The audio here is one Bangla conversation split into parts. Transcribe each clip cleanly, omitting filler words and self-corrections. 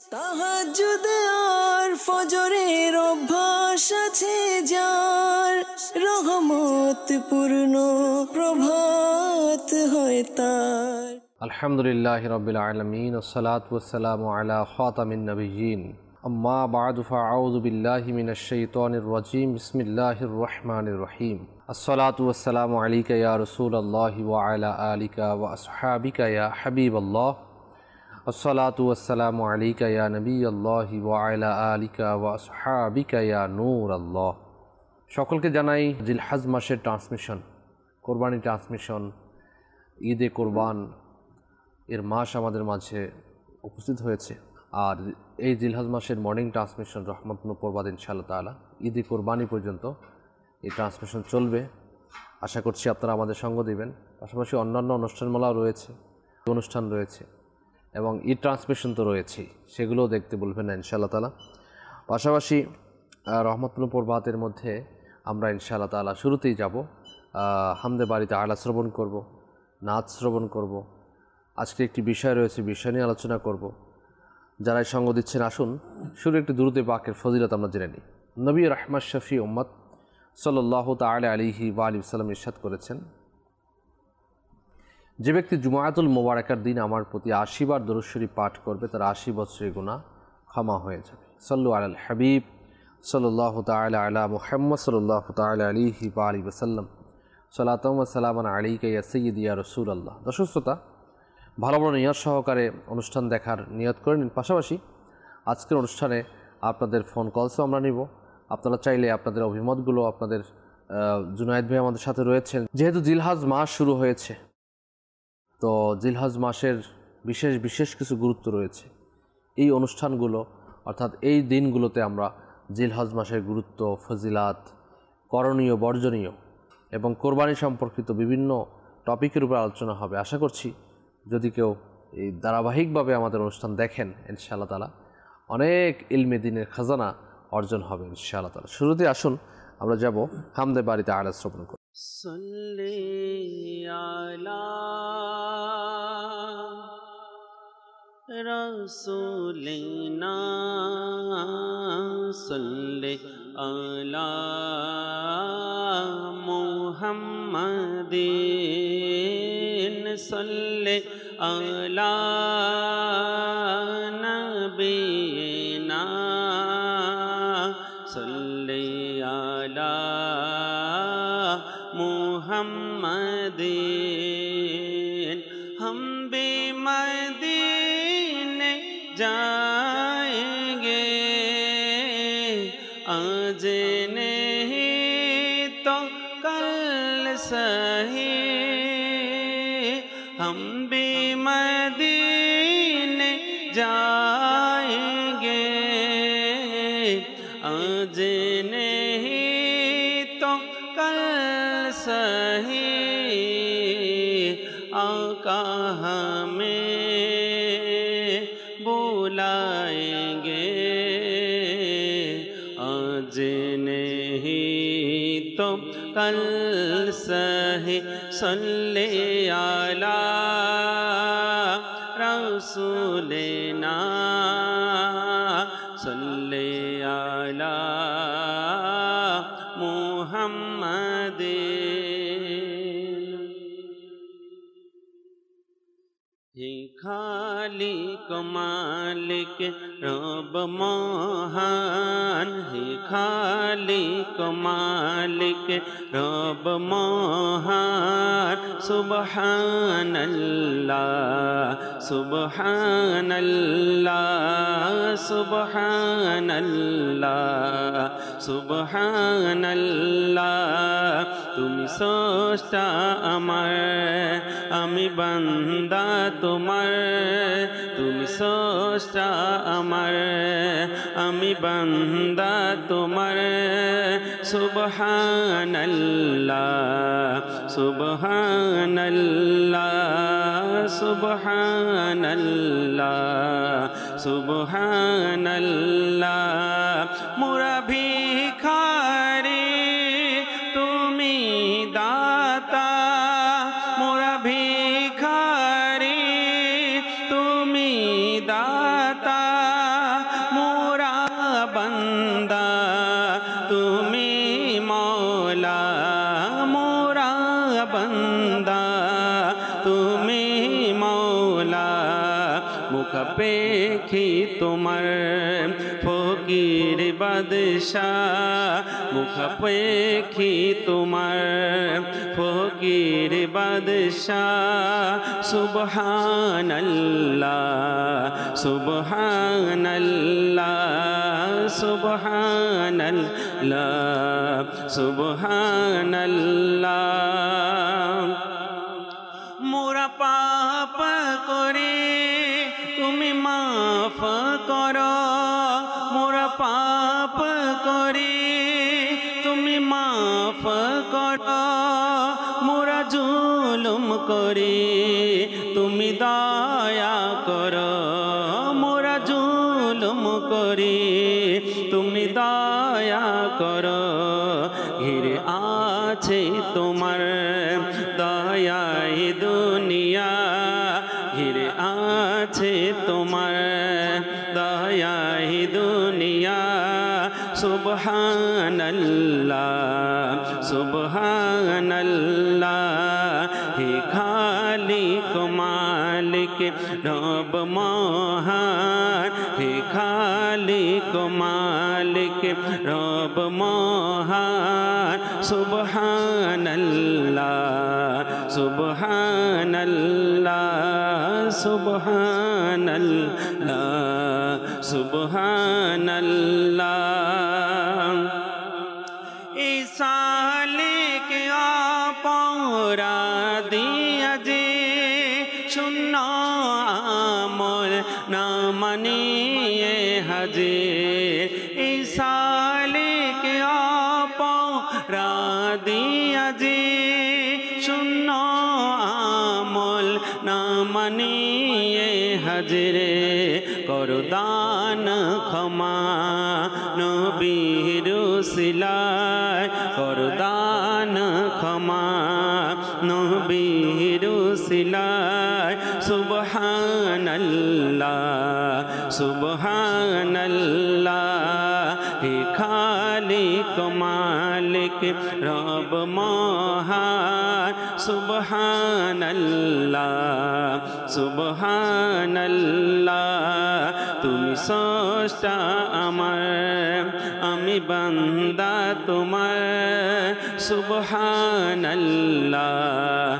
তাহাজ্জুদ আর ফজরের অভ্যাস আছে যার, রহমত পূর্ণ প্রভাত হয় তার। আলহামদুলিল্লাহি রাব্বিল আলামিন ওয়াসসালাতু ওয়াসসালামু আলা খাতামিন নাবিয়্যিন আম্মা বা'দু ফাআউযু বিল্লাহি মিনাশ শাইতানির রাজীম বিসমিল্লাহির রহমানির রহিম আসসালাতু ওয়াসসালামু আলাইকা ইয়া রাসূলুল্লাহি ওয়া আলা আলিকা ওয়া আসহাবিকা ইয়া হাবিবাল্লাহ আসসালাতু ওয়াসসালামু আলাইকা ইয়া নবিয়াল্লাহি ওয়া আলা আলিকা ওয়া আসহাবিকা ইয়া নূরাল্লাহ। সকলকে জানাই জিলহজ মাসের ট্রান্সমিশন, কোরবানি ট্রান্সমিশন, ঈদে কোরবান এর মাস আমাদের মাঝে উপস্থিত হয়েছে। আর এই জিলহজ মাসের মর্নিং ট্রান্সমিশন রহমতুল প্রবাদ ইনশাআল্লাহ তাআলা ঈদে কোরবানি পর্যন্ত এই ট্রান্সমিশন চলবে। আশা করছি আপনারা আমাদের সঙ্গ দিবেন। পাশাপাশি অন্যান্য অনুষ্ঠানমালাও রয়েছে, অনুষ্ঠান রয়েছে এবং ঈদ ট্রান্সমিশন তো রয়েছেই, সেগুলোও দেখতে বলবেন না ইনশাআল্লাহ তাআলা। পাশাপাশি রহমতুল প্রবাদের মধ্যে আমরা ইনশাআল্লাহ তাআলা শুরুতেই যাব হামদে বাড়িতে আলা শ্রবণ করব, নাচ শ্রবণ করব। আজকে একটি বিষয় রয়েছে, বিষয় নিয়ে আলোচনা করব। যারাই সঙ্গ দিচ্ছেন আসুন শুরু একটি দুরূদে পাকের ফজিলত আমরা জেনে নিই। নবী রাহমাত শফি উম্মত সাল্লাল্লাহু তাআলা আলাইহি ওয়া আলিহি ওয়াসাল্লাম ইরশাদ করেছেন, যে ব্যক্তি জুমাতুল মুবারাকার দিন আমার প্রতি ৮০ বার দরুদ শরীফ পাঠ করবে তার ৮০ বছরের গুনাহ ক্ষমা হয়ে যাবে। সাল্লু আলাল হাবিব সাল্লাল্লাহু তাআলা আলা মুহাম্মদ সাল্লাল্লাহু তাআলা আলাইহি ওয়া আলিহি ওয়াসাল্লাম সালাতাম ওয়া সালামান আলাইকা ইয়া সাইয়্যিদি ইয়া রাসূলুল্লাহ। দর্শক শ্রোতা, ভালো ভালো নিয়ত সহকারে অনুষ্ঠান দেখার নিয়ত করে নিন। পাশাপাশি আজকের অনুষ্ঠানে আপনাদের ফোন কলসও আমরা নিব। আপনারা চাইলে আপনাদের অভিমতগুলো, আপনাদের জুনায়েদ ভাই আমাদের সাথে রয়েছেন। যেহেতু জিলহজ মাস শুরু হয়েছে, তো জিলহজ মাসের বিশেষ বিশেষ কিছু গুরুত্ব রয়েছে। এই অনুষ্ঠানগুলো অর্থাৎ এই দিনগুলোতে আমরা জিলহজ মাসের গুরুত্ব, ফজিলাত, করণীয়, বর্জনীয় এবং কোরবানি সম্পর্কিত বিভিন্ন টপিকের উপর আলোচনা হবে। আশা করছি যদি কেউ এই ধারাবাহিকভাবে আমাদের অনুষ্ঠান দেখেন ইনশাআল্লাহ তাআলা অনেক ইলমে দ্বীনের খাজানা অর্জন হবে ইনশাআল্লাহ তাআলা। শুরুতে আসুন আমরা যাব হামদে বাড়িতে আলা শ্রবণ করব। সাল্লি আলা রাসূলিনা সাল্লি আলা মুহাম্মাদিন সাল্লি আলা নবিয়িনা সাল্লি আলা मुहम्मदीन। हम भी मदीने जाएंगे आज नहीं तो कल सही। हम भी मदीने जाएंगे आज नहीं तो कल सही। आका हमें बुलाएंगे आज नहीं तो कल सही। सल्ले अला रसूलिना सल्ले अला खालिक मालिक रब महान है। खालिक मालिक रब महान। सुबहान अल्लाह सुबहान अल्लाह सुबहान अल्लाह सुबहान अल्लाह। तुमी स्रष्टा आमार आमी बान्दा তোমার। তুমি স্রষ্টা আমার আমি বান্দা তোমার। সুবহানাল্লাহ সুবহানাল্লাহ সুবহানাল্লাহ সুবহানাল্লাহ। মোরা ভিখারি তুমি দাতা। মোরা ভিখারি তুমি দাতা। মুখাপেক্ষী তোমার ফকির বাদশাহ মুখাপেক্ষী তোমার ফকির বাদশাহ সুবহানাল্লাহ সুবহানাল্লাহ সুবহানাল্লাহ সুবহানাল্লাহ মোরা পাপ করে তুমি মাফ করো মোরা পাপ করে তুমি মাফ করো মোরা জুলুম করে তুমি দয়া করো মোরা জুলুম করে তুমি দয়া করো ঘিরে আছে তোমার দয়ায় দুনিয়া ঘিরে আছে তোমার দয়ায় দুনিয়া সুবহানাল্লাহ সুবহানাল্লাহ হে খালিক মালিক রব মহান হে খালিক মালিক রব মহান সুবহানাল্লাহ সুবহানাল্লাহ সুবহানাল্লাহ সুবহানাল্লাহ ইসালিক অপরাধী আজি শূন্য আমল না মানিয়ে হাজির ইসালিক অপরাধী আজি শূন্য আমল না মানিয়ে হাজিরে করো দান ক্ষমা নবীর উসিলায় করো দান ক্ষমা নবীর উসিলায় সুবহানাল্লাহ সুবহানাল্লাহ হে খালিক মালিক রব মহান সুবহানাল্লাহ সুবহানাল্লাহ তুমি স্রষ্টা আমার আমি বান্দা তোমার সুবহানাল্লাহ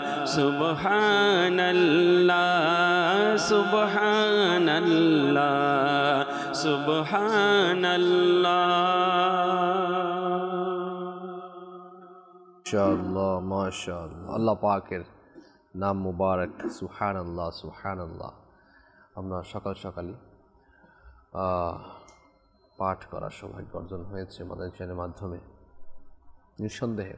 সুবহানাল্লাহ সুবহানাল্লাহ সুবহানাল্লাহ মাশাআল্লাহ মাশাআল্লাহ আল্লাহ পাকের নাম মুবারক সুবহানাল্লাহ সুবহানাল্লাহ আমরা সকাল সকালই পাঠ করার সৌভাগ্য অর্জন হয়েছে মাদানী মাধ্যমে নিঃসন্দেহে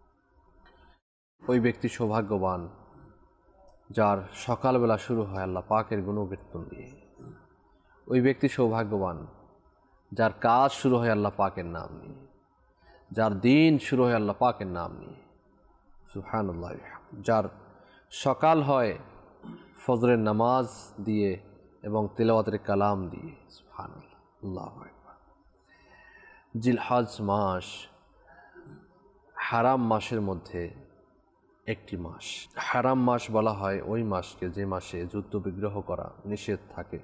ওই ব্যক্তি সৌভাগ্যবান যার সকালবেলা শুরু হয় আল্লাহ পাকের গুণকীর্তন দিয়ে ওই ব্যক্তি সৌভাগ্যবান যার কাজ শুরু হয় আল্লাহ পাকের নাম নিয়ে যার দিন শুরু হয় আল্লাহ পাকের নাম নিয়ে সুবহানাল্লাহ যার সকাল হয় ফজরের নামাজ দিয়ে এবং তিলাওয়াতের কালাম দিয়ে সুবহানাল্লাহ আল্লাহু আকবার জিলহজ মাস হারাম মাসের মধ্যে একটি মাস হারাম মাস বলা হয় ওই মাসকে যে মাসে যুদ্ধ বিগ্রহ করা নিষেধ থাকে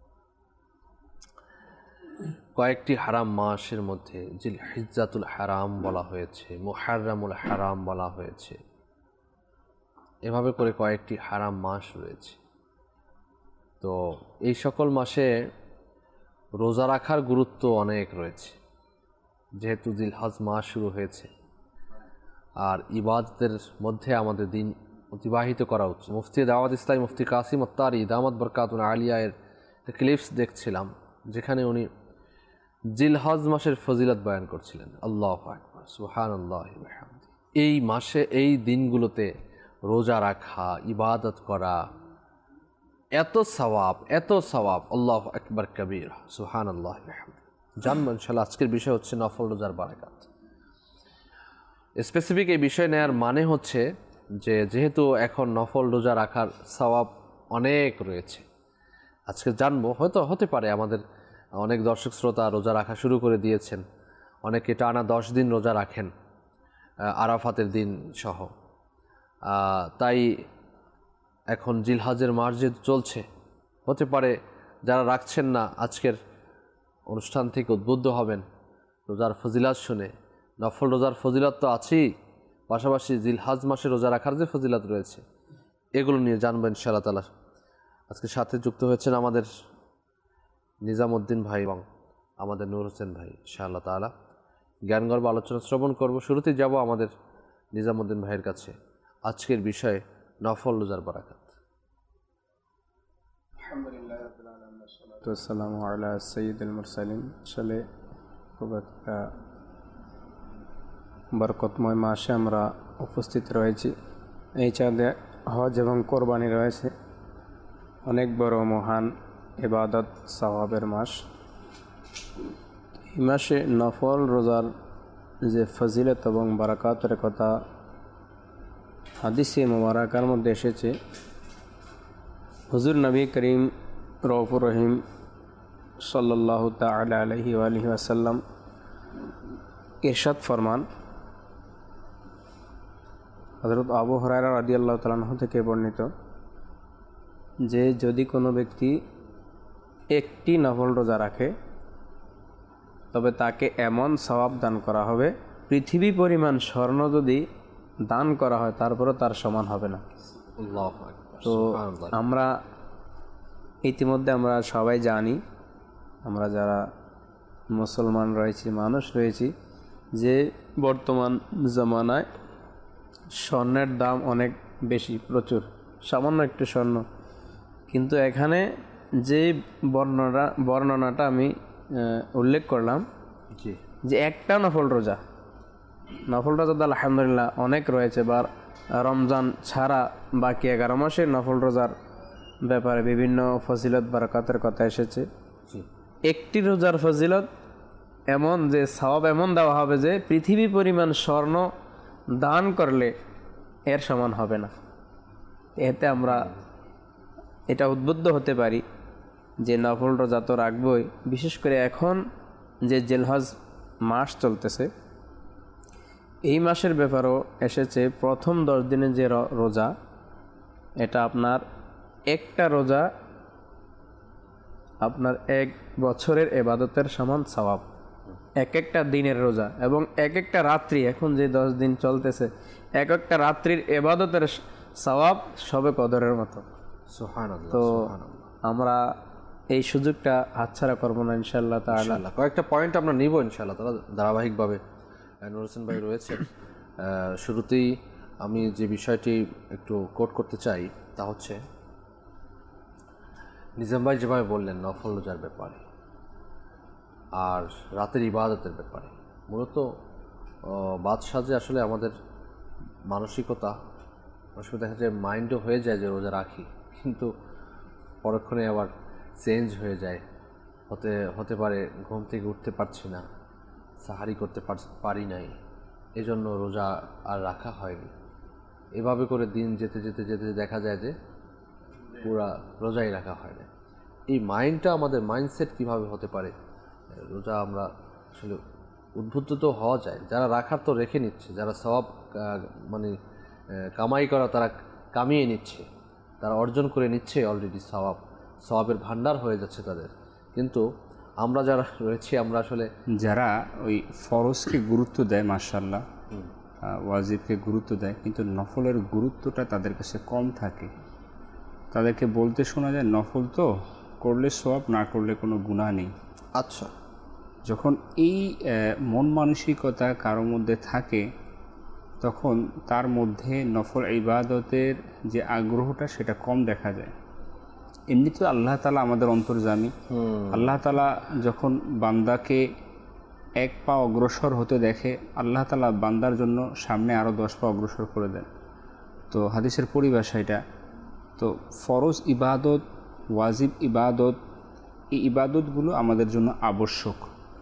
কয়েকটি হারাম মাসের মধ্যে জিলহিজ্জাতুল হারাম বলা হয়েছে মুহাররামুল হারাম বলা হয়েছে এভাবে করে কয়েকটি হারাম মাস রয়েছে তো এই সকল মাসে রোজা রাখার গুরুত্ব অনেক রয়েছে যেহেতু জিলহজ মাস শুরু হয়েছে আর ইবাদতের মধ্যে আমাদের দিন অতিবাহিত করা উচিত মুফতি দাওয়াত ইসলামী মুফতি কাসিম আত্তারি দামাত বরকাতুন আলিয়া এর ক্লিপস দেখছিলাম যেখানে উনি জিলহজ মাসের ফজিলত বয়ান করছিলেন আল্লাহু আকবার সুবহানাল্লাহি ওয়া বিহামদিহি এই মাসে এই দিনগুলোতে রোজা রাখা ইবাদত করা এত সওয়াব আল্লাহু আকবার কবীর সুবহানাল্লাহি ওয়া বিহামদিহি জানবো ইনশাআল্লাহ আজকের বিষয় হচ্ছে নফল রোজার বারাকাত স্পেসিফিক এই বিষয় নেয়ার মানে হচ্ছে যে যেহেতু এখন নফল রোজা রাখার সওয়াব অনেক রয়েছে আজকে জানবো হয়তো হতে পারে আমাদের অনেক দর্শক শ্রোতা রোজা রাখা শুরু করে দিয়েছেন অনেকে টানা 10 দিন রোজা রাখেন আরাফাতের দিন সহ তাই এখন জিলহজের মাস যে চলছে হতে পারে যারা রাখছেন না আজকের অনুষ্ঠান থেকে উদ্বুদ্ধ হবেন রোজার ফজিলাত শুনে। নফল রোজার ফজিলত তো আছেই, পাশাপাশি জিলহজ মাসে রোজা রাখার যে ফজিলত রয়েছে এগুলো নিয়ে জানবেন ইনশাআল্লাহ তাআলা। আজকে সাথে যুক্ত হয়েছেন আমাদের নিজামউদ্দিন ভাই এবং আমাদের নূর হোসেন ভাই। ইনশাআল্লাহ তাআলা জ্ঞানগর্ভ আলোচনা শ্রবণ করব। শুরুতেই যাব আমাদের নিজামউদ্দিন ভাইয়ের কাছে, আজকের বিষয়ে নফল রোজার বারাকাত। আলহামদুলিল্লাহ রাব্বিল আলামিন ওয়াসসালাতু ওয়াসসালামু আলা সাইয়্যিদিল মুরসালিন। আসলে খুব একটা বরকতময় মাসে আমরা উপস্থিত রয়েছি। এই চাঁদে হজ এবং কোরবানি রয়েছে, অনেক বড় মহান ইবাদত সওয়াবের মাস। এই মাসে নফল রোজার যে ফজিলত এবং বারাকাতের কথা হাদিসে মুবারাকার মধ্যে এসেছে, হুজুর নবী করিম রউফুর রহিম সাল্লাল্লাহু তাআলা আলাইহি ওয়া আলিহি ওয়াসাল্লাম ইরশাদ ফরমান, হযরত আবু হুরায়রা রাদিয়াল্লাহু তাআলা আনহু থেকে বর্ণিত, যে যদি কোনো ব্যক্তি একটি নফল রোজা রাখে তবে তাকে এমন সওয়াব দান করা হবে, পৃথিবী পরিমাণ স্বর্ণ যদি দান করা হয় তারপরও তার সমান হবে না। আল্লাহু আকবার। তো আমরা ইতিমধ্যে আমরা সবাই জানি, আমরা যারা মুসলমান রয়েছি, মানুষ রয়েছি, যে বর্তমান জমানায় স্বর্ণের দাম অনেক বেশি, প্রচুর, সামান্য একটু স্বর্ণ। কিন্তু এখানে যে বর্ণনাটা আমি উল্লেখ করলাম, যে একটা নফল রোজা তো আলহামদুলিল্লাহ অনেক রয়েছে, বা রমজান ছাড়া বাকি 11 মাসের নফল রোজার ব্যাপারে বিভিন্ন ফজিলত বারাকাতের কথা এসেছে। একটি রোজার ফজিলত এমন যে সওয়াব এমন দেওয়া হবে যে পৃথিবী পরিমাণ স্বর্ণ দান করলে এর সমান হবে না। এতে আমরা এটা উদ্বুদ্ধ হতে পারি যে নফল রোজা তো রাখবই। বিশেষ করে এখন যে জিলহজ মাস চলতেছে, এই মাসের ব্যাপারেও এসেছে প্রথম 10 দিনের যে রোজা, এটা আপনার একটা রোজা আপনার 1 বছরের ইবাদতের সমান সওয়াব, এক একটা দিনের রোজা, এবং এক একটা রাত্রি, এখন যে 10 দিন চলতেছে, এক একটা রাত্রির ইবাদতের সওয়াব সবে কদরের মতো। সুবহানাল্লাহ। তো আমরা এই সুযোগটা হাতছাড়া করবো না ইনশাআল্লাহ তাআলা। কয়েকটা পয়েন্ট আমরা নিব ইনশাআল্লাহ তাআলা, ধারাবাহিকভাবে। নূর হোসেন ভাই রয়েছেন, শুরুতেই আমি যে বিষয়টি একটু কোট করতে চাই তা হচ্ছে, নিজাম ভাই যেভাবে বললেন নফল রোজার ব্যাপারে আর রাতের ইবাদতের ব্যাপারে, মূলত বাদশাহ যে আসলে আমাদের মানসিকতা দেখা যায়, মাইন্ডও হয়ে যায় যে রোজা রাখি, কিন্তু পরক্ষণে আবার চেঞ্জ হয়ে যায়। হতে পারে ঘুম থেকে উঠতে পারছি না, সাহারি করতে পারি নাই, এজন্য রোজা আর রাখা হয়নি। এভাবে করে দিন যেতে যেতে যেতে দেখা যায় যে পুরা রোজাই রাখা হয় না। এই মাইন্ডটা আমাদের মাইন্ডসেট কিভাবে হতে পারে, রোজা আমরা আসলে উদ্বুদ্ধ তো হওয়া যায়। যারা রাখার তো রেখে নিচ্ছে, যারা সওয়াব মানে কামাই করা তারা কামিয়ে নিচ্ছে, তারা অর্জন করে নিচ্ছে অলরেডি, সওয়াবের ভান্ডার হয়ে যাচ্ছে তাদের। কিন্তু আমরা যারা রয়েছি, আমরা আসলে যারা ওই ফরজকে গুরুত্ব দেয়, মাশাআল্লাহ, ওয়াজিবকে গুরুত্ব দেয়, কিন্তু নফলের গুরুত্বটা তাদের কাছে কম থাকে। তাদেরকে বলতে শোনা যায়, নফল তো করলে সওয়াব, না করলে কোনো গুনাহ নেই। আচ্ছা, যখন এই মন মানসিকতা কারোর মধ্যে থাকে, তখন তার মধ্যে নফল ইবাদতের যে আগ্রহটা সেটা কম দেখা যায়। এমনিতে আল্লাহ তাআলা আমাদের অন্তর্যামী। আল্লাহ তাআলা যখন বান্দাকে 1 পা অগ্রসর হতে দেখে, আল্লাহ তাআলা বান্দার জন্য সামনে আরও 10 পা অগ্রসর করে দেন। তো হাদিসের পরিভাষা এটা। তো ফরজ ইবাদত, ওয়াজিব ইবাদত, এই ইবাদতগুলো আমাদের জন্য আবশ্যক।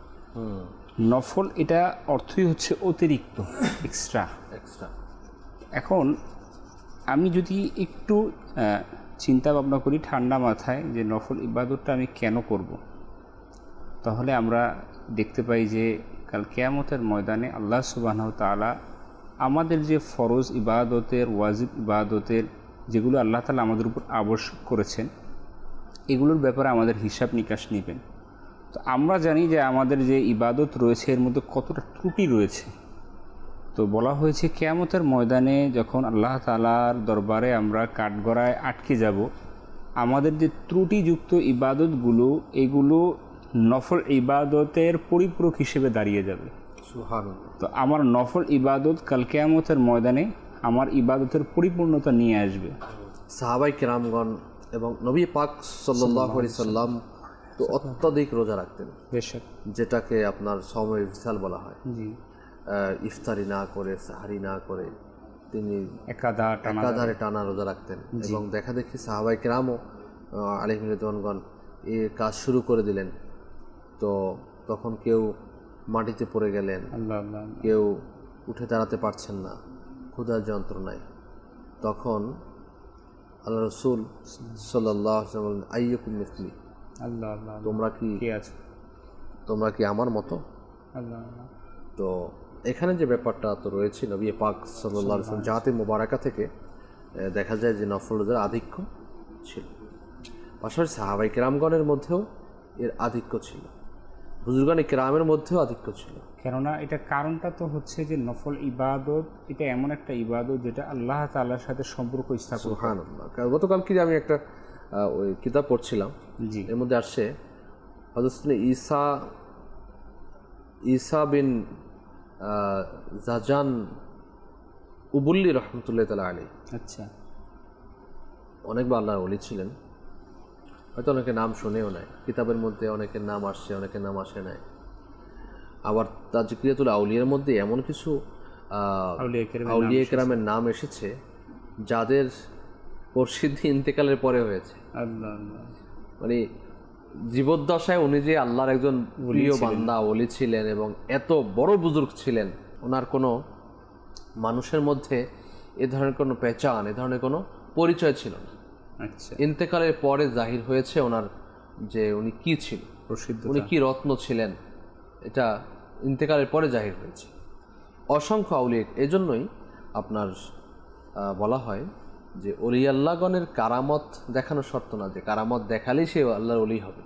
নফল এটা অর্থই হচ্ছে অতিরিক্ত, এক্সট্রা। এখন আমি যদি একটু চিন্তা ভাবনা করি ঠান্ডা মাথায়, যে নফল ইবাদতটা আমি কেন করব, তাহলে আমরা দেখতে পাই যে কাল কিয়ামতের ময়দানে আল্লাহ সুবহানাহু ওয়া তাআলা আমাদের যে ফরজ ইবাদতের, ওয়াজিব ইবাদতের, যেগুলো আল্লাহ তাআলা আমাদের উপর আবশ্যক করেছেন, এগুলোর ব্যাপারে আমাদের হিসাব নিকাশ নেবেন। তো আমরা জানি যে আমাদের যে ইবাদত রয়েছে এর মধ্যে কতটা ত্রুটি রয়েছে। তো বলা হয়েছে কিয়ামতের ময়দানে যখন আল্লাহ তাআলার দরবারে আমরা কাঠগড়ায় আটকে যাব, আমাদের যে ত্রুটিযুক্ত ইবাদতগুলো এগুলো নফল ইবাদতের পরিপূরক হিসেবে দাঁড়িয়ে যাবে। সুবহানাল্লাহ। তো আমার নফল ইবাদত কাল কিয়ামতের ময়দানে আমার ইবাদতের পরিপূর্ণতা নিয়ে আসবে। সাহাবাই কেরামগণ এবং নবী পাক সাল্লাল্লাহু আলাইহি সাল্লাম তো অত্যধিক রোজা রাখতেন, বেশক, যেটাকে আপনার সময় বিশাল বলা হয়। জি, ইফতারি না করে, সাহারি না করে তিনি একাধারে টানা রোজা রাখতেন। এবং দেখা দেখি সাহাবাই কেরামও আলাইহিম রিদওয়ানগণ এই কাজ শুরু করে দিলেন। তো তখন কেউ মাটিতে পড়ে গেলেন, কেউ উঠে দাঁড়াতে পারছেন না ক্ষুধার যন্ত্রণায়। তখন আল্লাহ রাসূল সাল্লাল্লাহু আলাইহি ওয়াসাল্লাম বলেন, আইয়ুকুম মিসলি, তোমরা কি আমার মতো? তো এখানে যে ব্যাপারটা তো রয়েছে, নবী পাক সাল্লাল্লাহু আলাইহি ওয়াসাল্লাম জাহাতে মুবারাকা থেকে দেখা যায় যে নফল রোজার আধিক্য ছিল। পাশাপাশি সাহাবাই কেরামগণের মধ্যেও এর আধিক্য ছিল, বুজুর্গানে কেরামের মধ্যেও আধিক্য ছিল। কেননা এটা কারণটা তো হচ্ছে যে নফল ইবাদত এটা এমন একটা ইবাদত যেটা আল্লাহ তাআলার সাথে সম্পর্ক স্থাপন। সুবহানাল্লাহ। গতকালকে আমি একটা ওই কিতাব পড়ছিলাম, এর মধ্যে আসছে হযরত ঈসা বিন জাজান উবুল্লি রহমতুল্লাহ তাআলা আলাইহি। আচ্ছা, অনেকবার আল্লাহর ওলি ছিলেন, হয়তো অনেকে নাম শুনেও নাই, কিতাবের মধ্যে অনেকের নাম আসছে, অনেকের নাম আসে নাই। আবার তাজকিয়াতুল আউলিয়ার মধ্যে এমন কিছু আউলিয়া কেরামের নাম এসেছে যাদের প্রসিদ্ধি ইন্তেকালের পরে হয়েছে। মানে জীবদ্দশায় উনি যে আল্লাহর একজন প্রিয় বান্দা ওলি ছিলেন এবং এত বড় বুজুর্গ ছিলেন, ওনার কোনো মানুষের মধ্যে এ ধরনের কোনো পেহচান, এ ধরনের কোনো পরিচয় ছিল না। আচ্ছা, ইন্তেকালের পরে জাহির হয়েছে ওনার যে উনি কি ছিল, প্রসিদ্ধ উনি কি রত্ন ছিলেন, এটা ইন্তেকালের পরে জাহির হয়েছে। অসংখ্য আউলিয়া, এজন্যই আপনার বলা হয় যে ওলি আল্লাহগণের কারামত দেখানো শর্ত না, যে কারামত দেখালেই সে আল্লাহর ওলি হবে।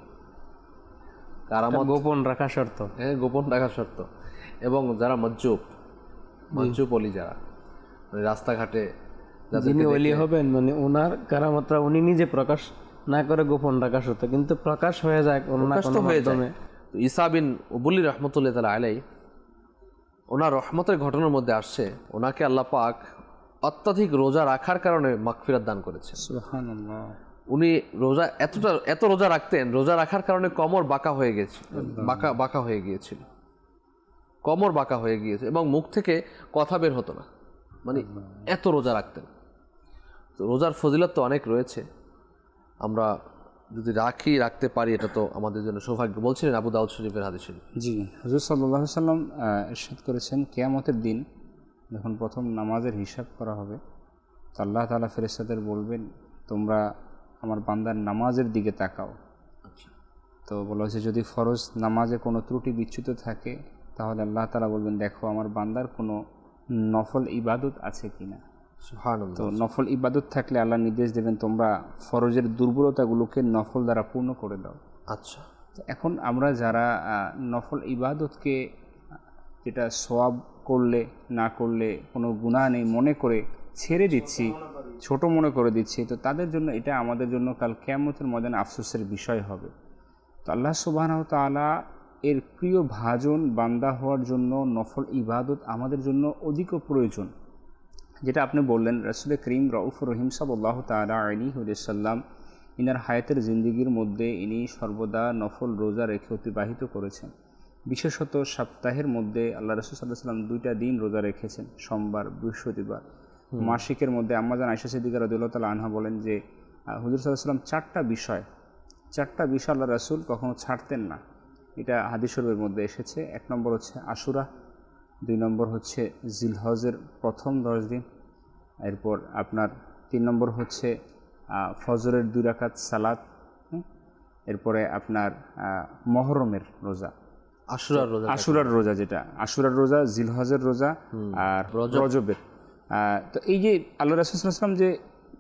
কারামত গোপন রাখা শর্ত। হ্যাঁ, গোপন রাখা শর্ত। এবং যারা মজ্জুব ওলি, যারা মানে রাস্তাঘাটে যিনি ওলি হবেন, মানে ওনার কারামতটা উনি নিজে প্রকাশ না করে গোপন রাখা শর্ত, কিন্তু প্রকাশ হয়ে যায় কোনো না কোনো মাধ্যমে। ঈসা বিন উবুল্লি রহমতুল্লাহ তাআলা আলাইহি, ওনার রহমতের ঘটনার মধ্যে আসছে ওনাকে আল্লাহ পাক অত্যাধিক রোজা রাখার কারণে মাগফিরাত দান করেছেন। সুবহানাল্লাহ। উনি এত রোজা রাখতেন, রোজা রাখার কারণে কোমর বাঁকা হয়ে গেছে, বাঁকা হয়ে গিয়েছিল, কোমর বাঁকা হয়ে গিয়েছে এবং মুখ থেকে কথা বের হতো না, মানে এত রোজা রাখতেন। তো রোজার ফজিলত তো অনেক রয়েছে, আমরা যদি রাখতে পারি এটা তো আমাদের জন্য সৌভাগ্য। বলছিলেন আবু দাউদ শরীফের হাদিসে, জি, হুজুর সাল্লাল্লাহু আলাইহি ওয়াসাল্লাম ইরশাদ করেছেন, কিয়ামতের দিন যখন প্রথম নামাজের হিসাব করা হবে তো আল্লাহ তাআলা ফেরেশতাদের বলবেন, তোমরা আমার বান্দার নামাজের দিকে তাকাও। আচ্ছা, তো বলা হয়েছে যদি ফরজ নামাজে কোনো ত্রুটি বিচ্যুত থাকে তাহলে আল্লাহ তাআলা বলবেন, দেখো আমার বান্দার কোনো নফল ইবাদত আছে কিনা। সুবহানাল্লাহ। তো নফল ইবাদত থাকলে আল্লাহ নির্দেশ দেবেন, তোমরা ফরজের দুর্বলতাগুলোকে নফল দ্বারা পূর্ণ করে দাও। আচ্ছা, তো এখন আমরা যারা নফল ইবাদতকে যেটা সওয়াব করলে না করলে কোনো গুনাহ নেই মনে করে ছেড়ে দিচ্ছি, ছোট মনে করে দিচ্ছি, তো তাদের জন্য এটা আমাদের জন্য কাল কিয়ামতের ময়দানে আফসোসের বিষয় হবে। তো আল্লাহ সুবহানাহু ওয়া তাআলা এর প্রিয় ভাজন বান্দা হওয়ার জন্য নফল ইবাদত আমাদের জন্য অধিক প্রয়োজন। যেটা আপনি বললেন, রাসূল করিম রাউফুর রহিম সাল্লাল্লাহু তাআলা আলাইহি ওয়াসাল্লাম ইনার হায়াতের জিন্দেগির মধ্যে ইনি সর্বদা নফল রোজা রেখে অতিবাহিত করেছেন। বিশেষত সপ্তাহের মধ্যে আল্লাহ রাসূল সাল্লাল্লাহু আলাইহি ওয়াসাল্লাম 2টা দিন রোজা রেখেছেন, সোমবার, বৃহস্পতিবার। মাসিকের মধ্যে আম্মা জান আয়েশা সিদ্দিকা রাদিয়াল্লাহু তাআলা আনহা বলেন যে হুজুর সাল্লাল্লাহু আলাইহি ওয়াসাল্লাম 4টা বিষয় আল্লাহ রাসূল কখনো ছাড়তেন না। এটা হাদিস শরীফের মধ্যে এসেছে। 1 নম্বর হচ্ছে আশুরা, 2 নম্বর হচ্ছে জিলহজের প্রথম 10 দিন, এরপর আপনার 3 নম্বর হচ্ছে ফজরের 2 রাকাত সালাত, এরপরে আপনার মুহররমের রোজা, আশুরার রোজা, যেটা আশুরার রোজা, জিলহজের রোজা আর রজবের। তো এই যে আল্লাহ রাসূল সাল্লাল্লাহু আলাইহি ওয়াসাল্লাম যে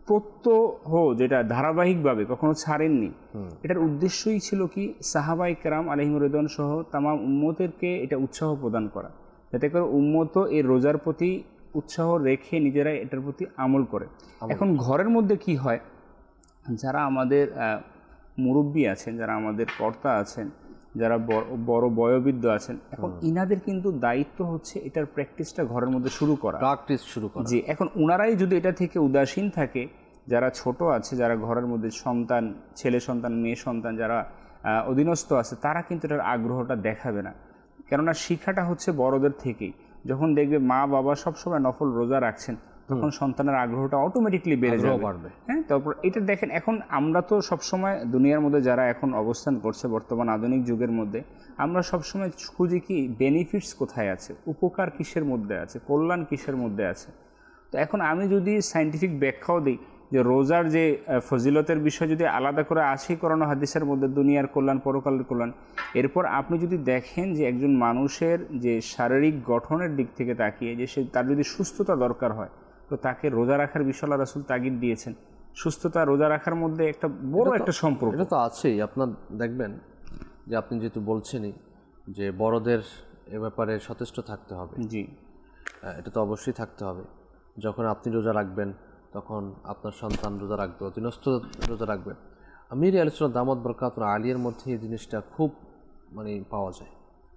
প্রত্যহ যেটা ধারাবাহিকভাবে কখনো ছাড়েননি, এটার উদ্দেশ্যই ছিল কি সাহাবাই কেরাম আলাইহিম রিদওয়ান সহ তামাম উম্মতেরকে এটা উৎসাহ প্রদান করা, যাতে করে উম্মত এই রোজার প্রতি উৎসাহ রেখে নিজেরাই এটার প্রতি আমল করে। এখন ঘরের মধ্যে কি হয়, যারা আমাদের মুরব্বী আছেন, যারা আমাদের কর্তা আছেন, যারা বড় বয়োবৃদ্ধ আছেন, এখন ইনাদের কিন্তু দায়িত্ব হচ্ছে এটার প্র্যাকটিসটা ঘরের মধ্যে শুরু করা। জি, এখন ওনারাই যদি এটা থেকে উদাসীন থাকে, যারা ছোট আছে, যারা ঘরের মধ্যে সন্তান, ছেলে সন্তান, মেয়ে সন্তান যারা অধীনস্থ আছে, তারা কিন্তু এটার আগ্রহটা দেখাবে না। কেননা শিক্ষাটা হচ্ছে বড়দের থেকেই। যখন দেখবে মা বাবা সবসময় নফল রোজা রাখছেন, তখন সন্তানের আগ্রহটা অটোমেটিকলি বেড়ে যাবে। হ্যাঁ, তারপর এটা দেখেন, এখন আমরা তো সবসময় দুনিয়ার মধ্যে যারা এখন অবস্থান করছে বর্তমান আধুনিক যুগের মধ্যে, আমরা সবসময় খুঁজি কি বেনিফিটস কোথায় আছে, উপকার কিসের মধ্যে আছে, কল্যাণ কিসের মধ্যে আছে। তো এখন আমি যদি সায়েন্টিফিক ব্যাখ্যাও দিই যে রোজার যে ফজিলতের বিষয় যদি আলাদা করে আসেই করানো হাদিসের মধ্যে, দুনিয়ার কল্যাণ পরকালের কল্যাণ, এরপর আপনি যদি দেখেন যে একজন মানুষের যে শারীরিক গঠনের দিক থেকে তাকিয়ে যে সে তার যদি সুস্থতা দরকার হয়, তো তাকে রোজা রাখার বিষয় আল্লাহ রাসূল তাগিদ দিয়েছেন। সুস্থতা রোজা রাখার মধ্যে একটা বড় একটা সম্পর্ক। এটা তো আছেই। আপনার দেখবেন যে আপনি যেহেতু বলছেনই যে বড়দের এ ব্যাপারে সচেষ্ট থাকতে হবে। জি, এটা তো অবশ্যই থাকতে হবে। যখন আপনি রোজা রাখবেন, তখন আপনার সন্তান রোজা রাখবে, অধীনস্থ রোজা রাখবে। আমির আলাইহিস সালাম দামাত বরকাতুহ আলিয়ার মধ্যে এই জিনিসটা খুব পাওয়া যায়।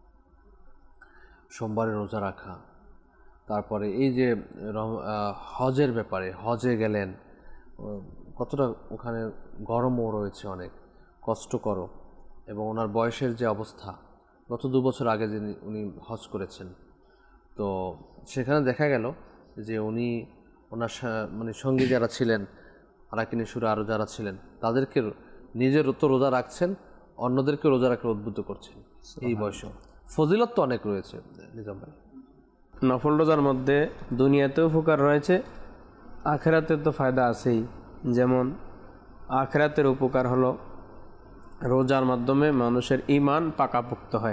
সোমবারে রোজা রাখা, তারপরে এই যে হজের ব্যাপারে, হজে গেলেন, কতটা ওখানে গরমও রয়েছে, অনেক কষ্টকর, এবং ওনার বয়সের যে অবস্থা, গত 2 বছর আগে যে উনি হজ করেছেন, তো সেখানে দেখা গেল যে উনি ওনার সঙ্গী যারা ছিলেন, আরাকিনী সুরা আরও যারা ছিলেন, তাদেরকে নিজের তো রোজা রাখছেন, অন্যদেরকে রোজা রাখতে উদ্বুদ্ধ করছেন। এই বয়সে ফজিলত তো অনেক রয়েছে নিজাম ভাই। নফল রোজার মধ্যে দুনিয়াতেও উপকার রয়েছে, আখেরাতের তো ফায়দা আছেই। যেমন আখেরাতের উপকার হলো রোজার মাধ্যমে মানুষের ঈমান পাকাপোক্ত হয়,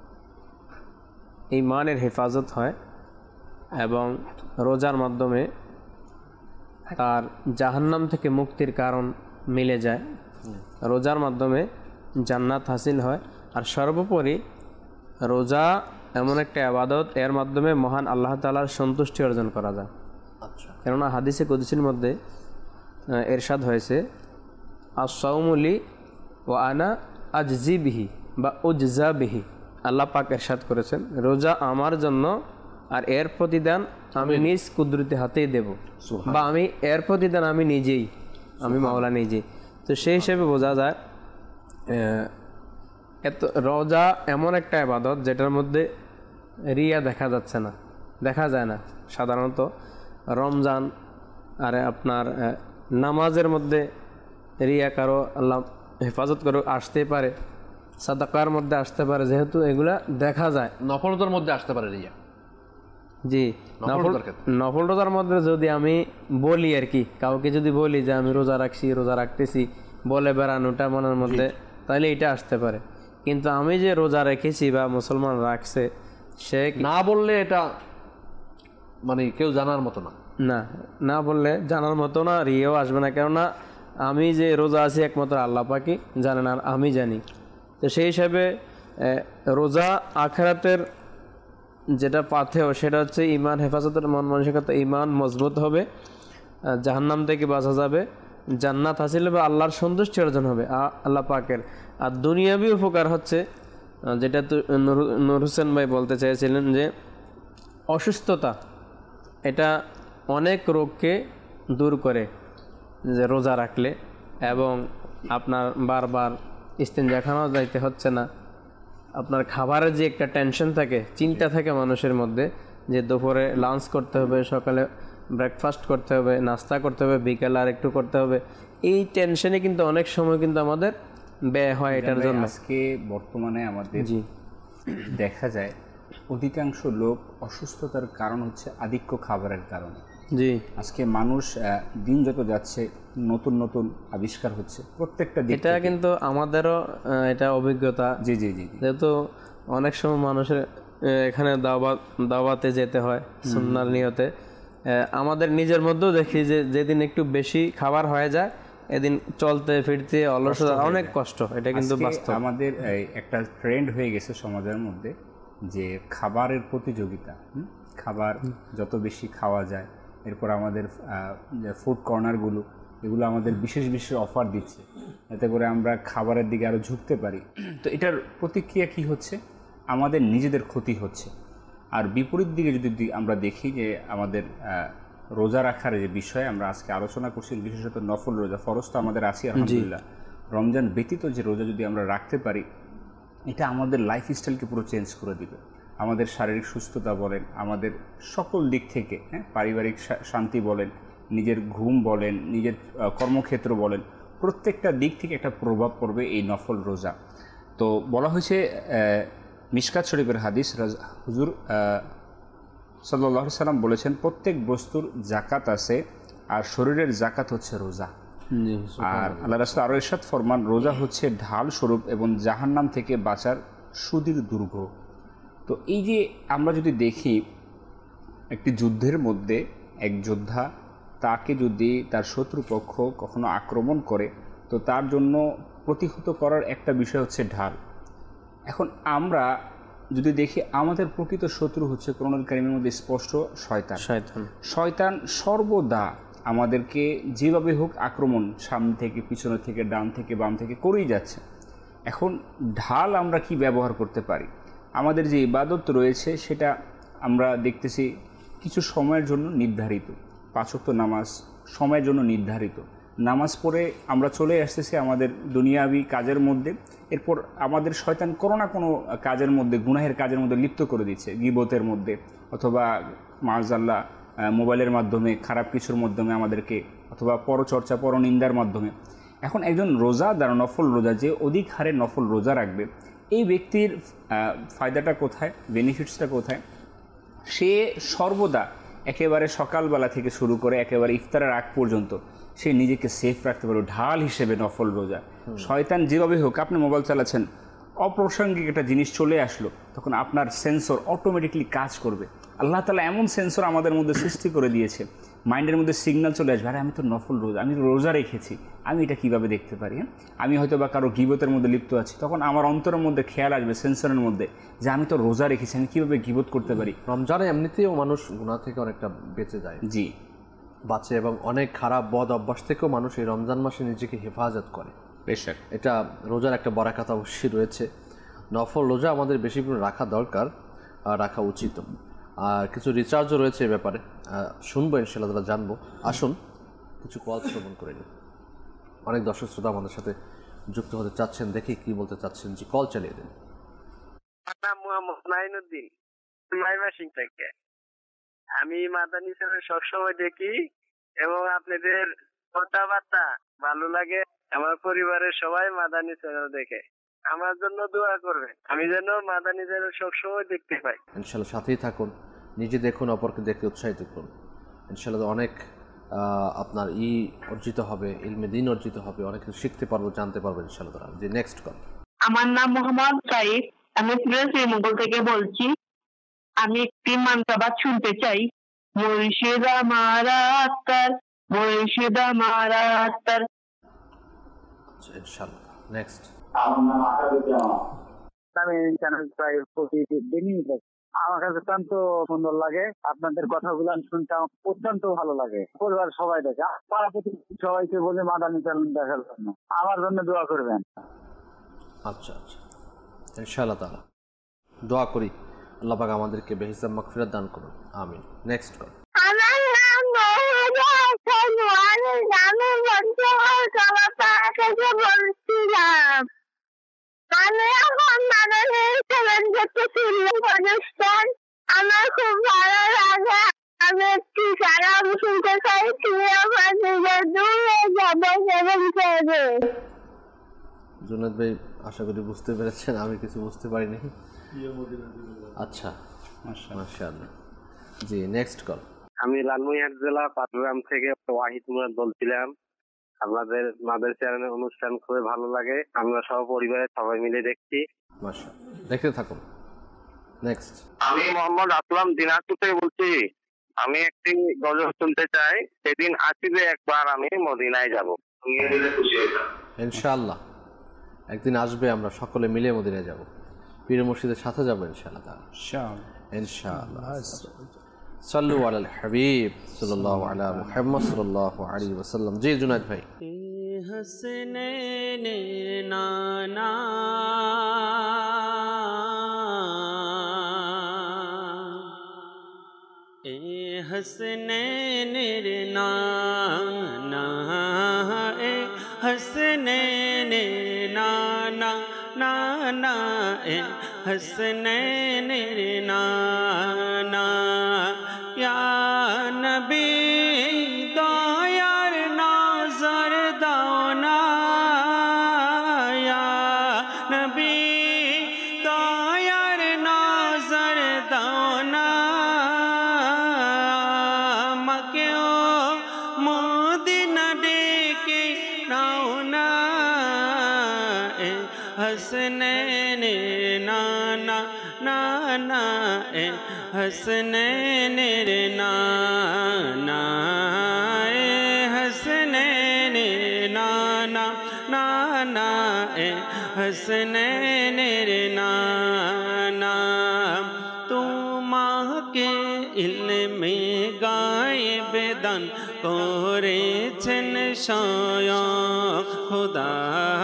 ঈমানের হেফাজত হয়, এবং রোজার মাধ্যমে তার জাহান্নাম থেকে মুক্তির কারণ মিলে যায়, রোজার মাধ্যমে জান্নাত হাসিল হয়। আর সর্বোপরি রোজা এমন একটা ইবাদত, এর মাধ্যমে মহান আল্লাহ তাআলার সন্তুষ্টি অর্জন করা যায়। আচ্ছা, কেননা হাদিসে কুদসির মধ্যে এরশাদ হয়েছে, আস-সাওমু লি ওয়া আনা আজজি বিহি বা উজজা বিহি। আল্লাহ পাক এরশাদ করেছেন, রোজা আমার জন্য, আর এর প্রতিদান আমি নিজ কুদরতি হাতেই দেব, বা আমি এর প্রতিদান আমি নিজেই, আমি মাওলা নিজেই। তো সেই হিসেবে বোঝা যায় রোজা এমন একটা ইবাদত যেটার মধ্যে রিয়া দেখা যাচ্ছে না, দেখা যায় না। সাধারণত রমজান আর আপনার নামাজের মধ্যে রিয়া কারো আল্লাহ হেফাজত করে আসতে পারে, সাদাকার মধ্যে আসতে পারে, যেহেতু এগুলা দেখা যায়। নফলতার মধ্যে আসতে পারে রিয়া। জি, নফল রোজার মধ্যে যদি আমি বলি আর কি, কাউকে যদি বলি যে আমি রোজা রাখছি, রোজা রাখতেছি বলে বেড়ানোটা মনের মধ্যে, তাহলে এটা আসতে পারে। কিন্তু আমি যে রোজা রেখেছি বা মুসলমান রাখছে, সে না বললে এটা কেউ জানার মতো না, না বললে জানার মতো না, রিয়েও আসবে না। কেননা আমি যে রোজা আছি একমাত্র আল্লাহ পাকই জানেন, আর আমি জানি। তো সেই হিসাবে রোজা আখিরাতের যেটা পাথেয়, সেটা হচ্ছে ঈমান হেফাজতের, মন মানসিকতা ঈমান মজবুত হবে, জাহান্নাম থেকে বাঁচা যাবে, জান্নাত হাসিল হবে, আল্লাহর সন্তুষ্টি অর্জন হবে আল্লাহ পাকের। আর দুনিয়াবি উপকার হচ্ছে, যেটা নূর হোসেন ভাই বলতে চেয়েছিলেন, যে অসুস্থতা, এটা অনেক রোগকে দূর করে যে রোজা রাখলে, এবং আপনার বারবার ইস্তেঞ্জাখানাও যাইতে হচ্ছে না। আপনার খাবারের যে একটা টেনশন থাকে, চিন্তা থাকে মানুষের মধ্যে, যে দুপুরে লাঞ্চ করতে হবে, সকালে ব্রেকফাস্ট করতে হবে, নাস্তা করতে হবে, বিকেলে আর একটু করতে হবে, এই টেনশনে কিন্তু অনেক সময় কিন্তু আমাদের ব্যয় হয় এটার জন্য। আজকে বর্তমানে আমাদের দেখা যায় অধিকাংশ লোক অসুস্থতার কারণ হচ্ছে আধিক্য খাবারের কারণে। জি, আজকে মানুষ দিন যত যাচ্ছে নতুন নতুন আবিষ্কার হচ্ছে প্রত্যেকটা দিক। এটা কিন্তু আমাদেরও এটা অভিজ্ঞতা। জি জি জি, যেহেতু অনেক সময় মানুষের এখানে দাওয়াতে যেতে হয় সুন্নাহর নিয়তে, আমাদের নিজের মধ্যেও দেখি যে যেদিন একটু বেশি খাবার হয়ে যায় এদিন চলতে ফিরতে অলসতা অনেক কষ্ট, এটা কিন্তু আজকে বাস্তব। আমাদের একটা ট্রেন্ড হয়ে গেছে সমাজের মধ্যে যে খাবারের প্রতিযোগিতা। খাবার যত বেশি খাওয়া যায়, এরপর আমাদের ফুড কর্নারগুলো এগুলো আমাদের বিশেষ বিশেষ অফার দিচ্ছে, যাতে করে আমরা খাবারের দিকে আরও ঝুঁকতে পারি। তো এটার প্রতিক্রিয়া কি হচ্ছে? আমাদের নিজেদের ক্ষতি হচ্ছে। আর বিপরীত দিকে যদি আমরা দেখি যে আমাদের রোজা রাখার যে বিষয়ে আমরা আজকে আলোচনা করছি, বিশেষত নফল রোজা, ফরজ তো আমাদের আছে আলহামদুলিল্লাহ, রমজান ব্যতীত যে রোজা যদি আমরা রাখতে পারি, এটা আমাদের লাইফস্টাইলকে পুরো চেঞ্জ করে দিবে। আমাদের শারীরিক সুস্থতা বলেন, আমাদের সকল দিক থেকে, পারিবারিক শান্তি বলেন, নিজের ঘুম বলেন, নিজের কর্মক্ষেত্র বলেন, প্রত্যেকটা দিক থেকে একটা প্রভাব পড়বে এই নফল রোজা। তো বলা হয়েছে মিশকাত শরীফের হাদিস, হুজুর সাল্লাল্লাহু আলাইহি সাল্লাম বলেছেন, প্রত্যেক বস্তুর জাকাত আছে আর শরীরের জাকাত হচ্ছে রোজা। আর আল্লাহ রাসূল আরও ইরশাদ ফরমান, রোজা হচ্ছে ঢাল স্বরূপ এবং জাহান্নাম থেকে বাঁচার সুদীর দুর্গ। তো এই যে আমরা যদি দেখি একটি যুদ্ধের মধ্যে এক যোদ্ধা, তাকে যদি তার শত্রুপক্ষ কখনো আক্রমণ করে, তো তার জন্য প্রতিহত করার একটা বিষয় হচ্ছে ঢাল। এখন আমরা যদি দেখি আমাদের প্রকৃত শত্রু হচ্ছে কোরআনুল কারীমের মধ্যে স্পষ্ট শয়তান সর্বদা আমাদেরকে যেভাবে হোক আক্রমণ সামনে থেকে, পিছনে থেকে, ডান থেকে, বাম থেকে করেই যাচ্ছে। এখন ঢাল আমরা কি ব্যবহার করতে পারি? আমাদের যে ইবাদত রয়েছে সেটা আমরা দেখতেছি কিছু সময়ের জন্য নির্ধারিত, 5 ওয়াক্ত নামাজ সময়ের জন্য নির্ধারিত। নামাজ পড়ে আমরা চলে আসতেছি আমাদের দুনিয়াবি কাজের মধ্যে, এরপর আমাদের শয়তান কোনো না কোনো কাজের মধ্যে, গুনাহের কাজের মধ্যে লিপ্ত করে দিচ্ছে, গীবতের মধ্যে অথবা মাআযাল্লাহ মোবাইলের মাধ্যমে, খারাপ কিছুর মাধ্যমে আমাদেরকে, অথবা পরচর্চা, পরনিন্দার মাধ্যমে। এখন একজন রোজাদার, নফল রোজা যে অধিক হারে নফল রোজা রাখবে, এই ব্যক্তির ফায়দাটা কোথায়, বেনিফিটসটা কোথায়? সে সর্বদা একেবারে সকালবেলা থেকে শুরু করে একেবারে ইফতারের আগ পর্যন্ত সে নিজেকে সেফ রাখতে পারবে ঢাল হিসেবে নফল রোজা। শয়তান যেভাবে হোক, আপনি মোবাইল চালাচ্ছেন, অপ্রাসঙ্গিক একটা জিনিস চলে আসলো, তখন আপনার সেন্সর অটোমেটিকলি কাজ করবে। আল্লাহ তাআলা এমন সেন্সর আমাদের মধ্যে সৃষ্টি করে দিয়েছে, মাইন্ডের মধ্যে সিগন্যাল চলে আসবে, আরে আমি তো নফল রোজা, আমি রোজা রেখেছি, আমি এটা কীভাবে দেখতে পারি? আমি হয়তো বা কারো গীবতের মধ্যে লিপ্ত আছি, তখন আমার অন্তরের মধ্যে খেয়াল আসবে, সেন্সরের মধ্যে, যে আমি তো রোজা রেখেছি, আমি কীভাবে গীবত করতে পারি? রমজানে এমনিতেও মানুষ গুনাহ থেকে অনেকটা বেঁচে যায়, জি বাঁচে, এবং অনেক খারাপ বদ অভ্যাস থেকেও মানুষ এই রমজান মাসে নিজেকে হেফাজত করে। বেশক এটা রোজার একটা বরাকাত অবশ্যই রয়েছে। নফল রোজা আমাদের বেশি পরিমাণে রাখা দরকার, রাখা উচিত। আর কিছু রিচার্জও রয়েছে এ ব্যাপারে, শুনবো ইনশাআল্লাহ, তারা জানবো। আসুন কিছু কল শ্রবণ করে নিই। অনেক দর্শক শ্রোতা আমাদের সাথে যুক্ত হতে চাচ্ছেন, দেখি কি বলতে চাচ্ছেন। জি, কল চালিয়ে দিন। নাইনুদ্দিন, মাইমাসিং থেকে। আমি মাদানী চ্যানেল সবসময় দেখি এবং আপনাদের কথাবার্তা ভালো লাগে। আমার পরিবারের সবাই মাদানী চ্যানেল দেখে। আমার জন্য দোয়া করবেন, আমি যেন মাদানী চ্যানেল সবসময় দেখতে পাই। ইনশাআল্লাহ সাথেই থাকুন, নিজে দেখুন, অপরকে দেখতে উৎসাহিত করুন। ইনশাআল্লাহ অনেক আপনার অর্জিত হবে, ইলমে দিন অর্জিত হবে, অনেক কিছু শিখতে পারবো, জানতে পারবো ইনশাআল্লাহ তাআলা। যে নেক্সট কল। আমার নাম মোহাম্মদ সাইফ, আমি শ্রীমঙ্গল থেকে বলছি। আমি একটি মানকাবাত শুনতে চাই। মুর্শিদ আমার আত্মার, মুর্শিদ আমার আত্মার। ইনশাআল্লাহ নেক্সট। আমি চ্যানেল প্রায় প্রতিদিনই দেখি। আমার কাছে অত্যন্ত সুন্দর লাগে, আপনাদের কথাগুলো শুনতে অত্যন্ত ভালো লাগে। পরিবার সবাই দেখে, পাড়া প্রতিবেশী সবাইকে বলে মাদানী চ্যানেল দেখার জন্য। আমার জন্য দোয়া করবেন। আচ্ছা আচ্ছা, ইনশাআল্লাহ তাআলা দোয়া করি, আল্লাহ পাক আমাদেরকে বেহিসাব মাগফিরাত দান করুন, আমিন। Next call. আমার নাম বলছিলাম, আমি এখন মাদানী চ্যানেল দেখতেছি অনুষ্ঠান, আমার খুব ভালো লাগে। আমি একটি সালাম শুনতে চাই, তুমি আমার নিজের দূরে যাবে যাবে। জুনায়েদ ভাই আশা করি বুঝতে পেরেছেন, আমি কিছু বুঝতে পারিনি। আচ্ছা, মাশাআল্লাহ। জি, নেক্সট কল। আমি লালমনিরহাট জেলা পাটগ্রাম থেকে ওয়াহিদ মুরাদ বলছিলাম। আপনাদের মাদানী চ্যানেলের অনুষ্ঠান খুবই ভালো লাগে, আমরা সহ পরিবারের সবাই মিলে দেখছি। মাশাআল্লাহ, দেখতে থাকুন। নেক্সট। আমি মোহাম্মদ আসলাম দিনাজপুর থেকে বলছি। আমি একটি গজল শুনতে চাই, সেদিন আসিবে একবার আমি মদিনায় যাব। নিয়ে দিলে খুশি হইতাম। ইনশাআল্লাহ একদিন আসবে, আমরা সকলে মিলে মদিনায় যাব, পীর মুর্শিদের সাথে যাবো ইনশাআল্লাহ তাআলা। ইনশাআল্লাহ। সাল্লু আলাল হাবিব সাল্লাল্লাহু আলা মুহাম্মদ সাল্লাল্লাহু আলাইহি ওয়াসাল্লাম। জি জুনায়েদ ভাই। हसनैन नाना ए हसनैन नाना ए हसनैन नाना नाना ए हसनैन नाना या नबी दयार नजर दाओना या नबी दयार नजर दाओना मक्यो मदीना डेके नाओना ए हसनैन नाना नाना ए हसनैन नाना ए हसनैन नाना नाना ए हसनैन नाना তোমাকে ইলমে গায়েব দান করেছেন স্বয়ং খোদা,